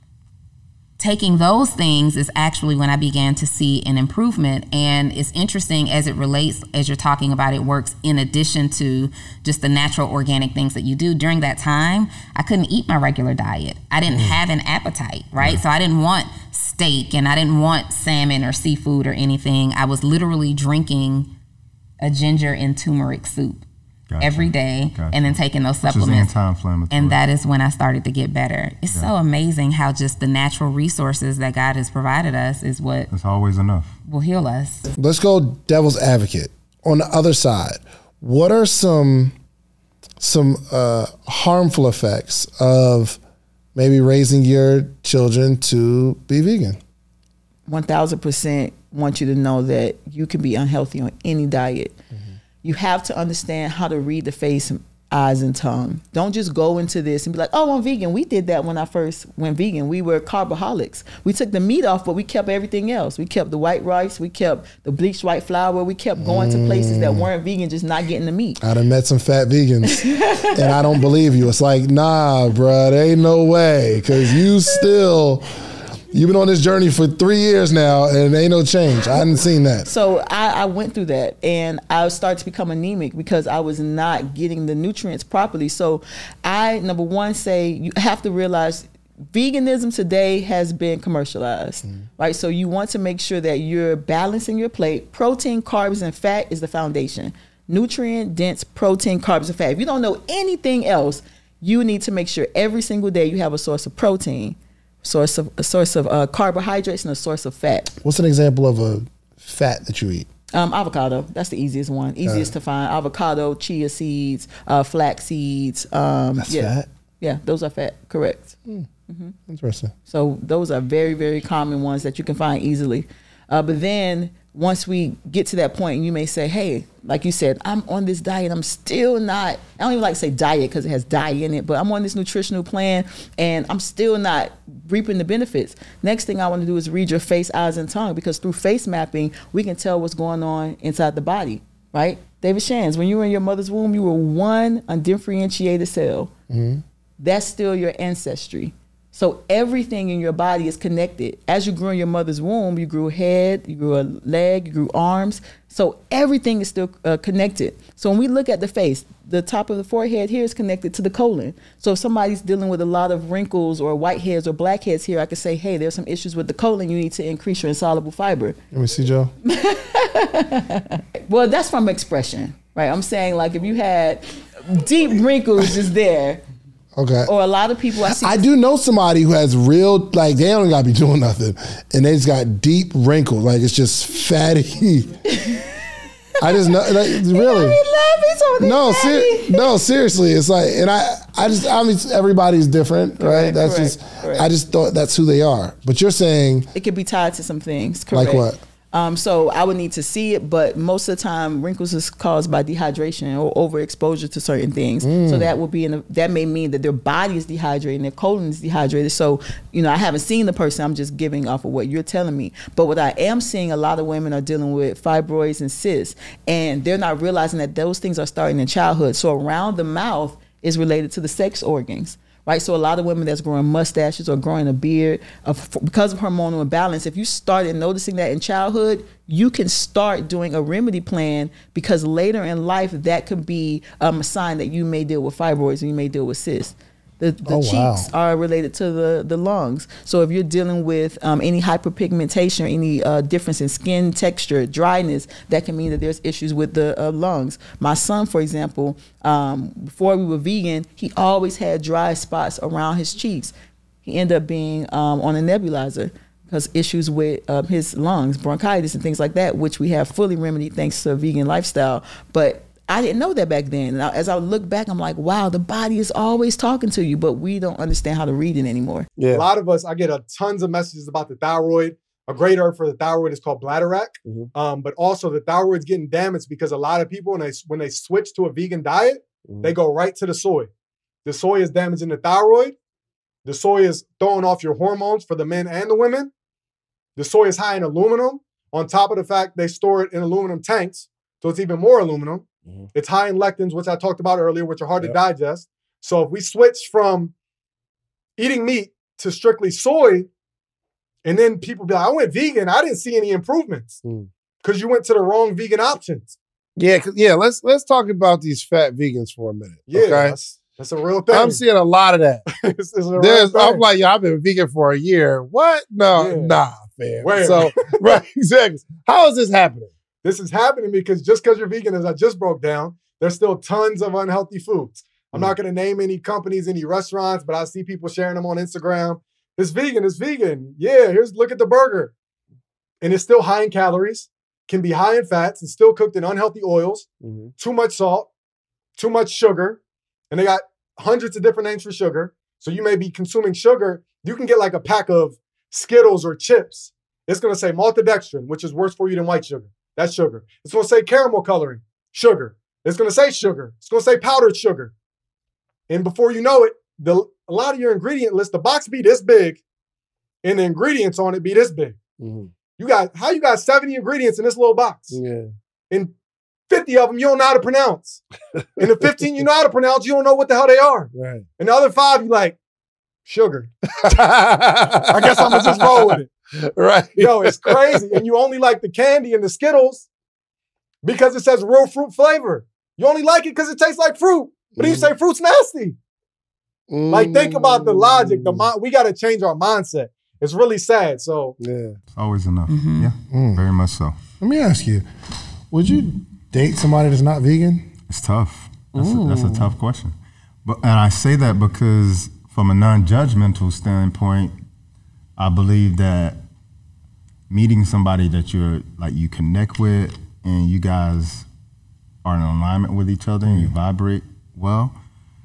Taking those things is actually when I began to see an improvement. And it's interesting as it relates, as you're talking about, it works in addition to just the natural organic things that you do. During that time, I couldn't eat my regular diet. I didn't have an appetite, right? So I didn't want steak and I didn't want salmon or seafood or anything. I was literally drinking a ginger and turmeric soup every day and then taking those supplements. And that is when I started to get better. It's so amazing how just the natural resources that God has provided us is what it's always enough will heal us. Let's go devil's advocate. On the other side, what are some harmful effects of maybe raising your children to be vegan? 1000% want you to know that you can be unhealthy on any diet. You have to understand how to read the face, eyes, and tongue. Don't just go into this and be like, oh, I'm vegan. We did that when I first went vegan. We were carboholics. We took the meat off, but we kept everything else. We kept the white rice. We kept the bleached white flour. We kept going to places that weren't vegan, just not getting the meat. I done met some fat vegans, and I don't believe you. It's like, nah, bruh, there ain't no way, because you've been on this journey for 3 years now and ain't no change. I hadn't seen that. So I went through that and I started to become anemic because I was not getting the nutrients properly. So I, number one, say you have to realize veganism today has been commercialized, right? So you want to make sure that you're balancing your plate. Protein, carbs, and fat is the foundation. Nutrient, dense protein, carbs, and fat. If you don't know anything else, you need to make sure every single day you have a source of protein, a source of carbohydrates, and a source of fat. What's an example of a fat that you eat? Avocado. That's the easiest one. Easiest to find. Avocado, chia seeds, flax seeds. That's fat? Yeah, those are fat. Correct. Interesting. So those are very, very common ones that you can find easily. But then once we get to that point, you may say, hey, like you said, I'm on this diet. I'm still not, I don't even like to say diet because it has diet in it, but I'm on this nutritional plan and I'm still not reaping the benefits. Next thing I want to do is read your face, eyes, and tongue, because through face mapping, we can tell what's going on inside the body, right? David Shands, when you were in your mother's womb, you were one undifferentiated cell. That's still your ancestry. So everything in your body is connected. As you grew in your mother's womb, you grew a head, you grew a leg, you grew arms. So everything is still connected. So when we look at the face, the top of the forehead here is connected to the colon. So if somebody's dealing with a lot of wrinkles or whiteheads or blackheads here, I could say, hey, there's some issues with the colon. You need to increase your insoluble fiber. Let me see, Joe. Well, that's from expression, right? I'm saying, like, if you had deep wrinkles just there, okay. Or a lot of people I see. I do know somebody who has real, like, they don't gotta be doing nothing, and they just got deep wrinkles, like it's just fatty. I just know, like, really. No, seriously, it's like, and I mean, everybody's different, right? That's correct. I just thought that's who they are. But you're saying it could be tied to some things, correct? Like what? So I would need to see it, but most of the time, wrinkles is caused by dehydration or overexposure to certain things. So that would be that may mean that their body is dehydrated and their colon is dehydrated. So, I haven't seen the person. I'm just giving off of what you're telling me. But what I am seeing, a lot of women are dealing with fibroids and cysts, and they're not realizing that those things are starting in childhood. So around the mouth is related to the sex organs. Right, so a lot of women that's growing mustaches or growing a beard because of hormonal imbalance, if you started noticing that in childhood, you can start doing a remedy plan, because later in life that could be a sign that you may deal with fibroids and you may deal with cysts. The cheeks are related to the lungs. So if you're dealing with any hyperpigmentation or any difference in skin texture, dryness, that can mean that there's issues with the lungs. My son, for example, before we were vegan, he always had dry spots around his cheeks. He ended up being on a nebulizer because issues with his lungs, bronchitis and things like that, which we have fully remedied thanks to a vegan lifestyle. But I didn't know that back then. And as I look back, I'm like, wow, the body is always talking to you, but we don't understand how to read it anymore. Yeah. A lot of us, I get tons of messages about the thyroid. A great herb for the thyroid is called bladderwrack. But also the thyroid's getting damaged because a lot of people, when they switch to a vegan diet, they go right to the soy. The soy is damaging the thyroid. The soy is throwing off your hormones for the men and the women. The soy is high in aluminum. On top of the fact they store it in aluminum tanks, so it's even more aluminum. It's high in lectins, which I talked about earlier, which are hard to digest. So if we switch from eating meat to strictly soy, and then people be like, I went vegan, I didn't see any improvements because you went to the wrong vegan options. Yeah. Let's talk about these fat vegans for a minute. Yeah, okay? that's a real thing. I'm seeing a lot of that. It's a real thing. I'm like, I've been vegan for a year. What? No, nah, fam. Wait. So, right, exactly. How is this happening? This is happening because just because you're vegan, as I just broke down, there's still tons of unhealthy foods. I'm not going to name any companies, any restaurants, but I see people sharing them on Instagram. It's vegan. Yeah, look at the burger. And it's still high in calories, can be high in fats, it's still cooked in unhealthy oils, too much salt, too much sugar. And they got hundreds of different names for sugar. So you may be consuming sugar. You can get like a pack of Skittles or chips. It's going to say maltodextrin, which is worse for you than white sugar. That's sugar. It's going to say caramel coloring, sugar. It's going to say sugar. It's going to say powdered sugar. And before you know it, a lot of your ingredient list, the box be this big, and the ingredients on it be this big. You got 70 ingredients in this little box. Yeah. And 50 of them you don't know how to pronounce. And the 15 you know how to pronounce, you don't know what the hell they are. Right. And the other 5, you like, sugar. I guess I'm going to just roll with it. Right. Yo, it's crazy. And you only like the candy and the Skittles because it says real fruit flavor. You only like it because it tastes like fruit. But then you say fruit's nasty. Like, think about the logic. We got to change our mindset. It's really sad. So yeah, always enough. Yeah, very much so. Let me ask you, would you date somebody that's not vegan? It's tough. That's a tough question. And I say that because from a non-judgmental standpoint, I believe that meeting somebody that you connect with and you guys are in alignment with each other and you vibrate well,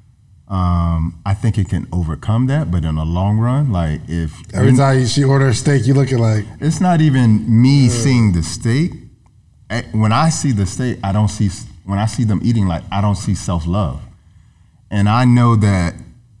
I think it can overcome that. But in the long run, like if every time she orders a steak, you looking like it's not even me seeing the steak. When I see the steak, I don't see. When I see them eating, like I don't see self-love, and I know that.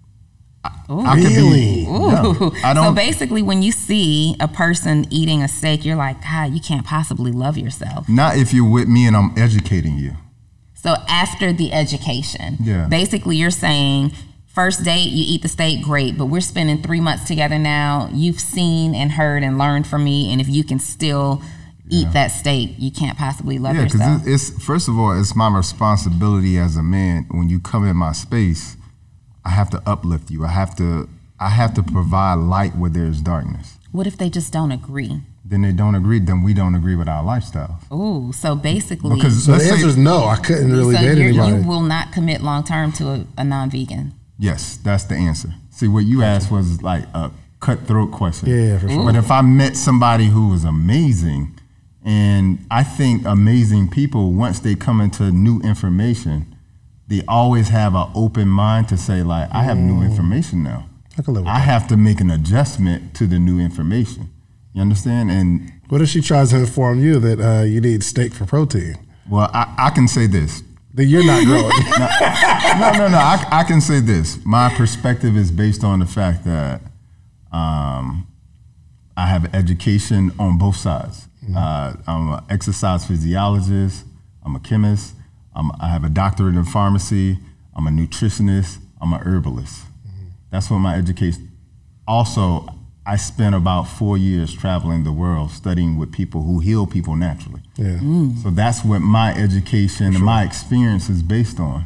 I could be. Ooh. I don't. So basically, when you see a person eating a steak, you're like, God, you can't possibly love yourself. Not if you're with me and I'm educating you. So after the education, basically you're saying, first date, you eat the steak, great, but we're spending 3 months together now. You've seen and heard and learned from me, and if you can still eat that steak, you can't possibly love yourself. Yeah, because it's first of all, it's my responsibility as a man. When you come in my space, I have to uplift you. I have to provide light where there's darkness. What if they just don't agree? Then they don't agree. Then we don't agree with our lifestyles. Ooh, so basically, because the answer is no. I couldn't really date anybody. You will not commit long term to a non-vegan. Yes, that's the answer. See, what you asked was like a cutthroat question. Yeah, for sure. But if I met somebody who was amazing, and I think amazing people, once they come into new information, they always have an open mind to say, like, I have new information now. I have to make an adjustment to the new information. You understand? And what if she tries to inform you that you need steak for protein? Well, I can say this. That you're not growing. No. I can say this. My perspective is based on the fact that I have education on both sides. I'm an exercise physiologist. I'm a chemist. I have a doctorate in pharmacy. I'm a nutritionist. I'm a herbalist. That's what my education. Also, I spent about 4 years traveling the world studying with people who heal people naturally. Yeah. So that's what my education and my experience is based on.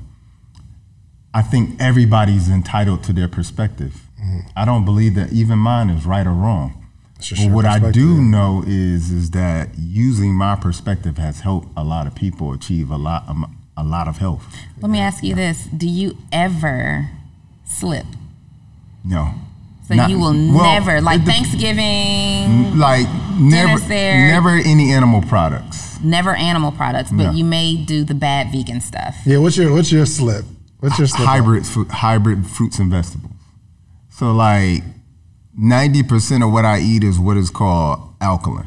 I think everybody's entitled to their perspective. I don't believe that even mine is right or wrong. But what I do know is that using my perspective has helped a lot of people achieve a lot of health. Let me ask you this. Do you ever slip? No. So you will never, like Thanksgiving, like never any animal products. Never animal products, but you may do the bad vegan stuff. Yeah, what's your slip? What's your slip? Hybrid fruits and vegetables. So like 90% of what I eat is what is called alkaline.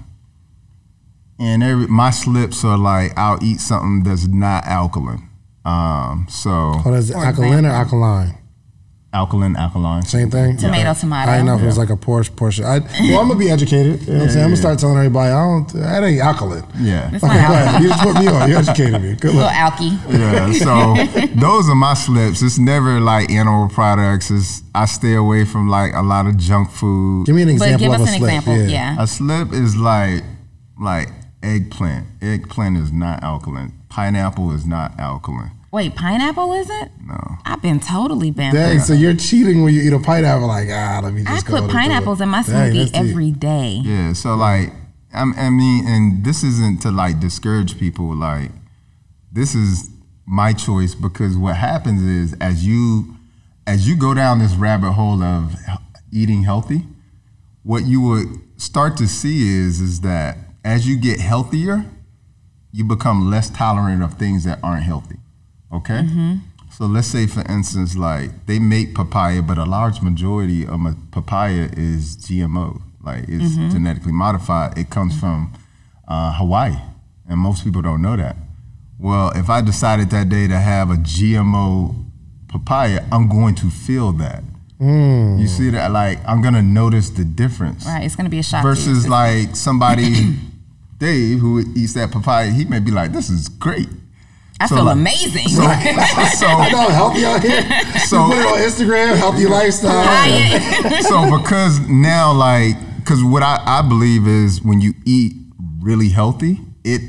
And my slips are like I'll eat something that's not alkaline. Is it alkaline or alkaline? Alkaline. Same thing? Tomato. I didn't know if it was like a portion. I'm going to be educated. You know what I'm saying? I'm going to start telling everybody, that ain't alkaline. Yeah. It's okay, go ahead. You just put me on. You educated me. Good luck. Little alky. Yeah, so those are my slips. It's never like animal products. I stay away from like a lot of junk food. Give me an example of a slip. Yeah. A slip is like eggplant. Eggplant is not alkaline. Pineapple is not alkaline. Wait, pineapple isn't? No. I've been totally banned. Dang, so you're cheating when you eat a pineapple. Like, let me just go. I put pineapples in my smoothie every day. Yeah, so like, I mean, and this isn't to like discourage people. Like, this is my choice because what happens is as you go down this rabbit hole of eating healthy, what you would start to see is that as you get healthier, you become less tolerant of things that aren't healthy. Okay? So let's say, for instance, like they make papaya, but a large majority of papaya is GMO. Like it's genetically modified. It comes from Hawaii, and most people don't know that. Well, if I decided that day to have a GMO papaya, I'm going to feel that. You see that? Like I'm gonna notice the difference. Right, it's gonna be a shock. Versus like somebody, Dave, who eats that papaya, he may be like, "This is great. I feel amazing." So I know, healthy out here. So you put it on Instagram, healthy lifestyle. So because now, because what I believe is when you eat really healthy,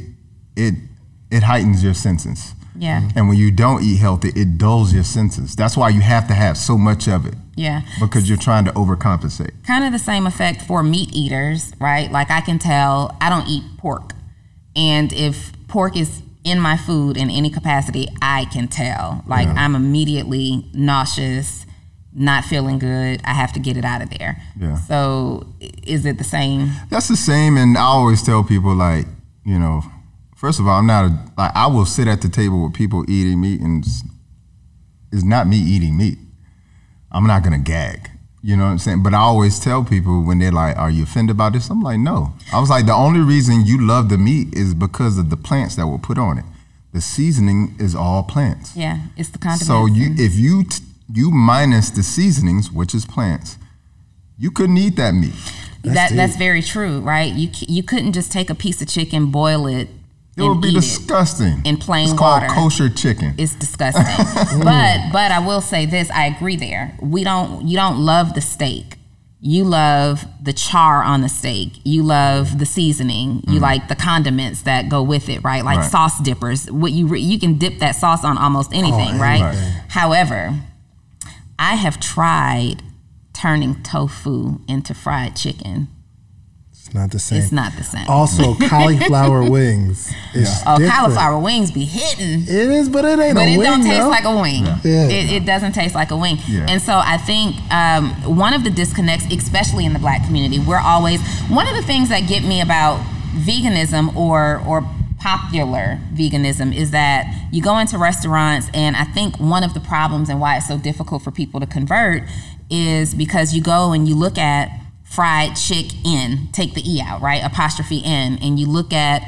it heightens your senses. Yeah. And when you don't eat healthy, it dulls your senses. That's why you have to have so much of it. Yeah. Because you're trying to overcompensate. Kind of the same effect for meat eaters, right? Like I can tell I don't eat pork. And if pork is in my food in any capacity, I can tell. Like I'm immediately nauseous, not feeling good. I have to get it out of there. Yeah. So is it the same? That's the same. And I always tell people First of all, I'm not I will sit at the table with people eating meat, and it's not me eating meat. I'm not gonna gag. You know what I'm saying? But I always tell people when they're like, "Are you offended by this?" I'm like, "No." I was like, the only reason you love the meat is because of the plants that were put on it. The seasoning is all plants. Yeah, it's the condiments. So if you minus the seasonings, which is plants, you couldn't eat that meat. That's very true, right? You couldn't just take a piece of chicken, boil it. It would be disgusting. In plain water. water. It's called kosher chicken. It's disgusting. but I will say this, I agree there. You don't love the steak. You love the char on the steak. You love the seasoning. You like the condiments that go with it, right? Like sauce dippers. What you can dip that sauce on almost anything, right? However, I have tried turning tofu into fried chicken. It's not the same. It's not the same. Also, cauliflower wings is different. Cauliflower wings be hitting. It is, but it ain't a wing. But it don't taste like a wing. Yeah. It doesn't taste like a wing. Yeah. And so I think one of the disconnects, especially in the Black community, one of the things that get me about veganism or popular veganism is that you go into restaurants, and I think one of the problems and why it's so difficult for people to convert is because you go and you look at fried chicken, take the E out, right? Apostrophe N, and you look at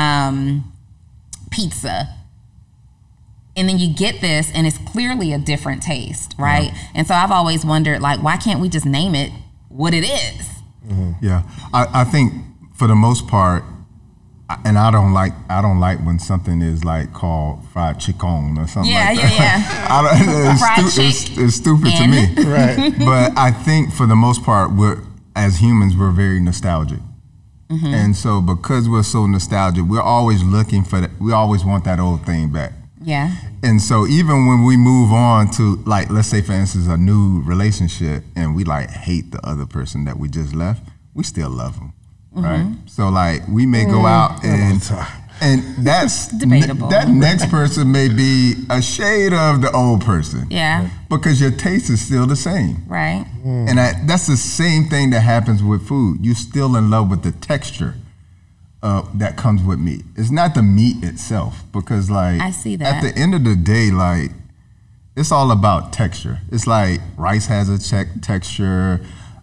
pizza, and then you get this, and it's clearly a different taste, right? Yeah. And so I've always wondered, like, why can't we just name it what it is? Mm-hmm. Yeah, I think for the most part, and I don't like when something is like called fried chicken or something like that. It's stupid to me. Right. But I think for the most part, as humans, we're very nostalgic. Mm-hmm. And so because we're so nostalgic, we're always looking for that. We always want that old thing back. Yeah. And so even when we move on to, like, let's say, for instance, a new relationship, and we like hate the other person that we just left, we still love them. Right, so like we may go out and that's debatable. That next person may be a shade of the old person. Yeah, because your taste is still the same. Right, and that's the same thing that happens with food. You're still in love with the texture that comes with meat. It's not the meat itself, because like I see that. At the end of the day, like it's all about texture. It's like rice has a texture.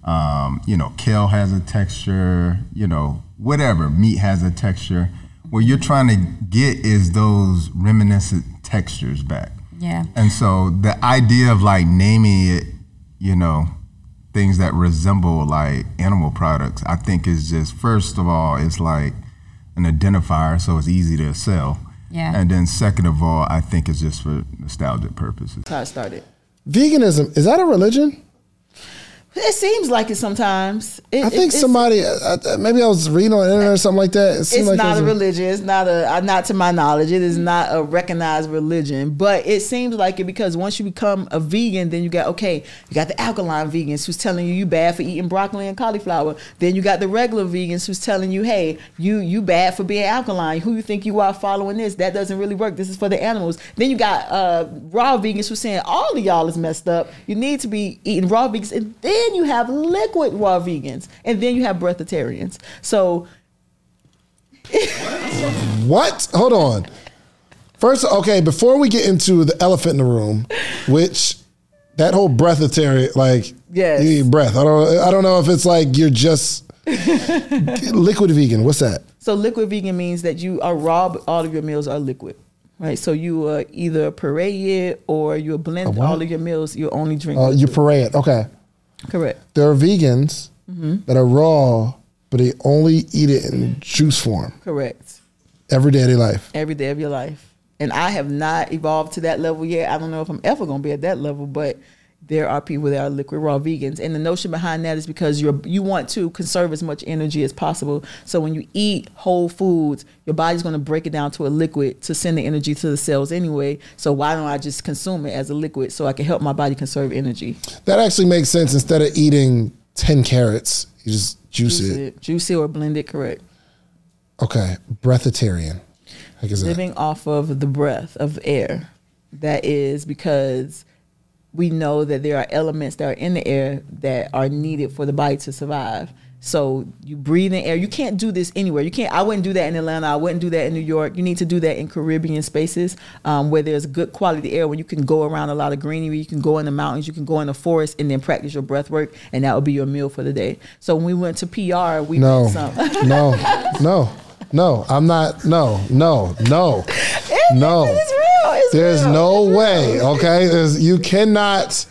Kale has a texture, whatever, meat has a texture. What you're trying to get is those reminiscent textures back. Yeah. And so the idea of like naming it, things that resemble like animal products, I think is just, first of all, it's like an identifier, so it's easy to sell. Yeah. And then second of all, I think it's just for nostalgic purposes. That's how it started. Veganism, is that a religion? It seems like it sometimes. I think somebody, maybe I was reading on the internet or something like that. It's not a religion. It's not to my knowledge. It is not a recognized religion. But it seems like it, because once you become a vegan, then you got the alkaline vegans who's telling you bad for eating broccoli and cauliflower. Then you got the regular vegans who's telling you, hey, you bad for being alkaline. Who you think you are following this? That doesn't really work. This is for the animals. Then you got raw vegans who's saying all of y'all is messed up. You need to be eating raw vegans. And then you have liquid raw vegans, and then you have breatharians. So, what? Hold on. First, okay, before we get into the elephant in the room, which that whole breatharian, like, yes, you eat breath. I don't know if it's like you're just liquid vegan. What's that? So, liquid vegan means that you are raw, but all of your meals are liquid. Right, so you either puree it or you blend all of your meals. You only drink. You puree it. Okay. Correct. There are vegans that are raw, but they only eat it in juice form. Correct. Every day of their life. Every day of your life. And I have not evolved to that level yet. I don't know if I'm ever going to be at that level, but there are people that are liquid raw vegans. And the notion behind that is because you want to conserve as much energy as possible. So when you eat whole foods, your body's going to break it down to a liquid to send the energy to the cells anyway. So why don't I just consume it as a liquid so I can help my body conserve energy? That actually makes sense. Instead of eating 10 carrots, you just juice it. Juice it or blend it, correct. Okay, breatharian. Living off of the breath of air. That is because we know that there are elements that are in the air that are needed for the body to survive. So you breathe in air. You can't do this anywhere. I wouldn't do that in Atlanta. I wouldn't do that in New York. You need to do that in Caribbean spaces where there's good quality air, where you can go around a lot of greenery. You can go in the mountains. You can go in the forest and then practice your breath work, and that would be your meal for the day. So when we went to PR, we no, made some. No, I'm not. No. It's real. It's There's real. no way. Okay, you can't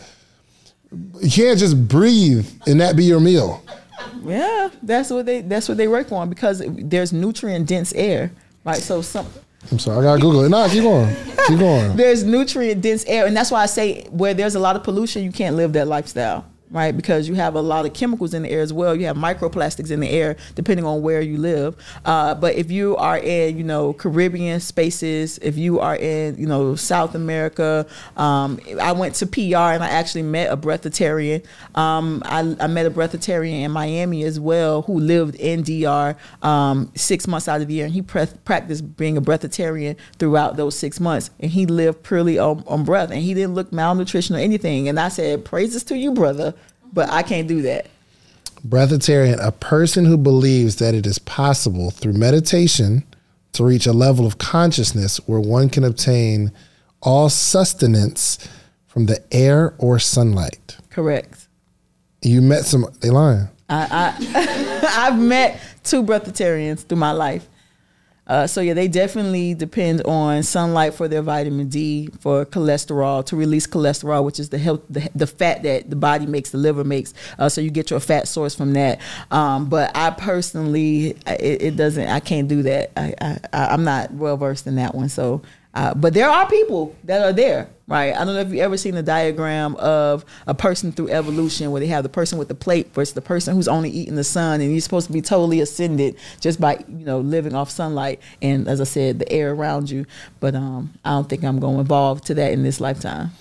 just breathe and that be your meal. Yeah, that's what they work on, because there's nutrient dense air, right? So I'm sorry, I gotta Google it. No, keep going. Keep going. There's nutrient dense air, and that's why I say where there's a lot of pollution, you can't live that lifestyle. Right, because you have a lot of chemicals in the air as well. You have microplastics in the air, depending on where you live. But if you are in, Caribbean spaces, if you are in, South America, I went to PR and I actually met a breatharian. I met a breatharian in Miami as well, who lived in DR 6 months out of the year, and he practiced being a breatharian throughout those 6 months, and he lived purely on breath, and he didn't look malnutrition or anything. And I said, praises to you, brother. But I can't do that. Breatharian, a person who believes that it is possible through meditation to reach a level of consciousness where one can obtain all sustenance from the air or sunlight. Correct. You met they lying. I've met 2 breatharians through my life. So yeah, they definitely depend on sunlight for their vitamin D, for cholesterol, to release cholesterol, which is the fat that the body makes, the liver makes. So you get your fat source from that. But I personally, I can't do that. I'm not well versed in that one. So, but there are people that are there, right? I don't know if you've ever seen a diagram of a person through evolution, where they have the person with the plate versus the person who's only eating the sun, and you're supposed to be totally ascended just by living off sunlight and, as I said, the air around you. But I don't think I'm going to evolve to that in this lifetime.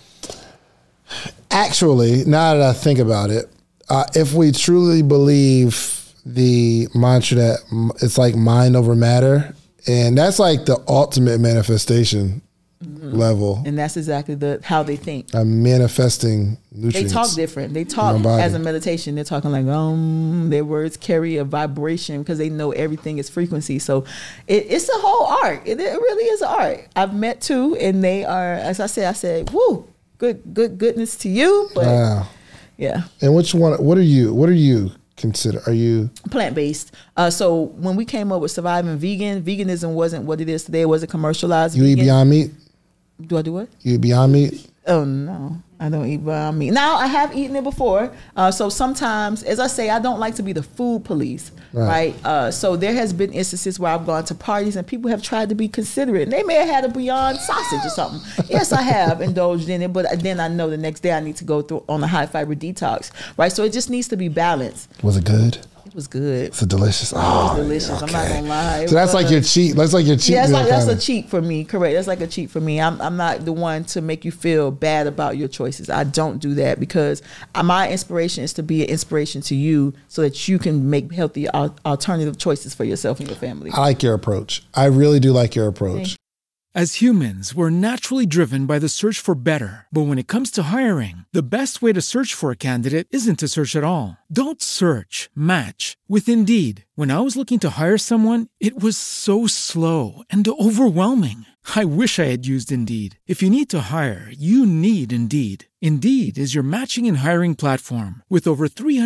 Actually, now that I think about it, if we truly believe the mantra that it's like mind over matter, and that's like the ultimate manifestation level. And that's exactly how they think. Manifesting nutrients. They talk different. They talk as a meditation. They're talking like, their words carry a vibration because they know everything is frequency. So it's a whole art. It really is an art. I've met 2, and they are, as I said, woo, goodness to you. But yeah. And which one? What are you? Consider? Are you plant-based? So when we came up with surviving veganism wasn't what it is today. It wasn't commercialized. You eat Beyond Meat? Do I do what? You eat Beyond Meat? Oh no, I don't eat Beyond Meat. Now I have eaten it before. So sometimes, as I say, I don't like to be the food police, right? So there has been instances where I've gone to parties and people have tried to be considerate. And they may have had a Beyond sausage or something. Yes, I have indulged in it, but then I know the next day I need to go through on a high fiber detox, right? So it just needs to be balanced. Was it good? It was good. It's delicious. It was delicious. Okay. I'm not gonna lie. So that's like your cheat. That's like your cheat. Yeah, that's a cheat for me. Correct. That's like a cheat for me. I'm not the one to make you feel bad about your choices. I don't do that, because my inspiration is to be an inspiration to you, so that you can make healthy alternative choices for yourself and your family. I like your approach. I really do like your approach. As humans, we're naturally driven by the search for better. But when it comes to hiring, the best way to search for a candidate isn't to search at all. Don't search, match with Indeed. When I was looking to hire someone, it was so slow and overwhelming. I wish I had used Indeed. If you need to hire, you need Indeed. Indeed is your matching and hiring platform, with over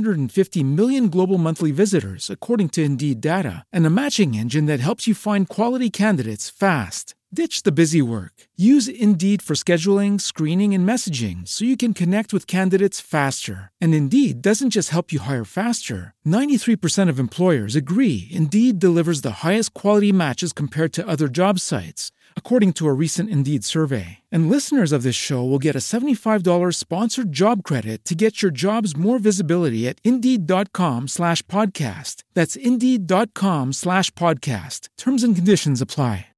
350 million global monthly visitors, according to Indeed data, and a matching engine that helps you find quality candidates fast. Ditch the busy work. Use Indeed for scheduling, screening, and messaging, so you can connect with candidates faster. And Indeed doesn't just help you hire faster. 93% of employers agree Indeed delivers the highest quality matches compared to other job sites, according to a recent Indeed survey. And listeners of this show will get a $75 sponsored job credit to get your jobs more visibility at Indeed.com/podcast. That's Indeed.com/podcast. Terms and conditions apply.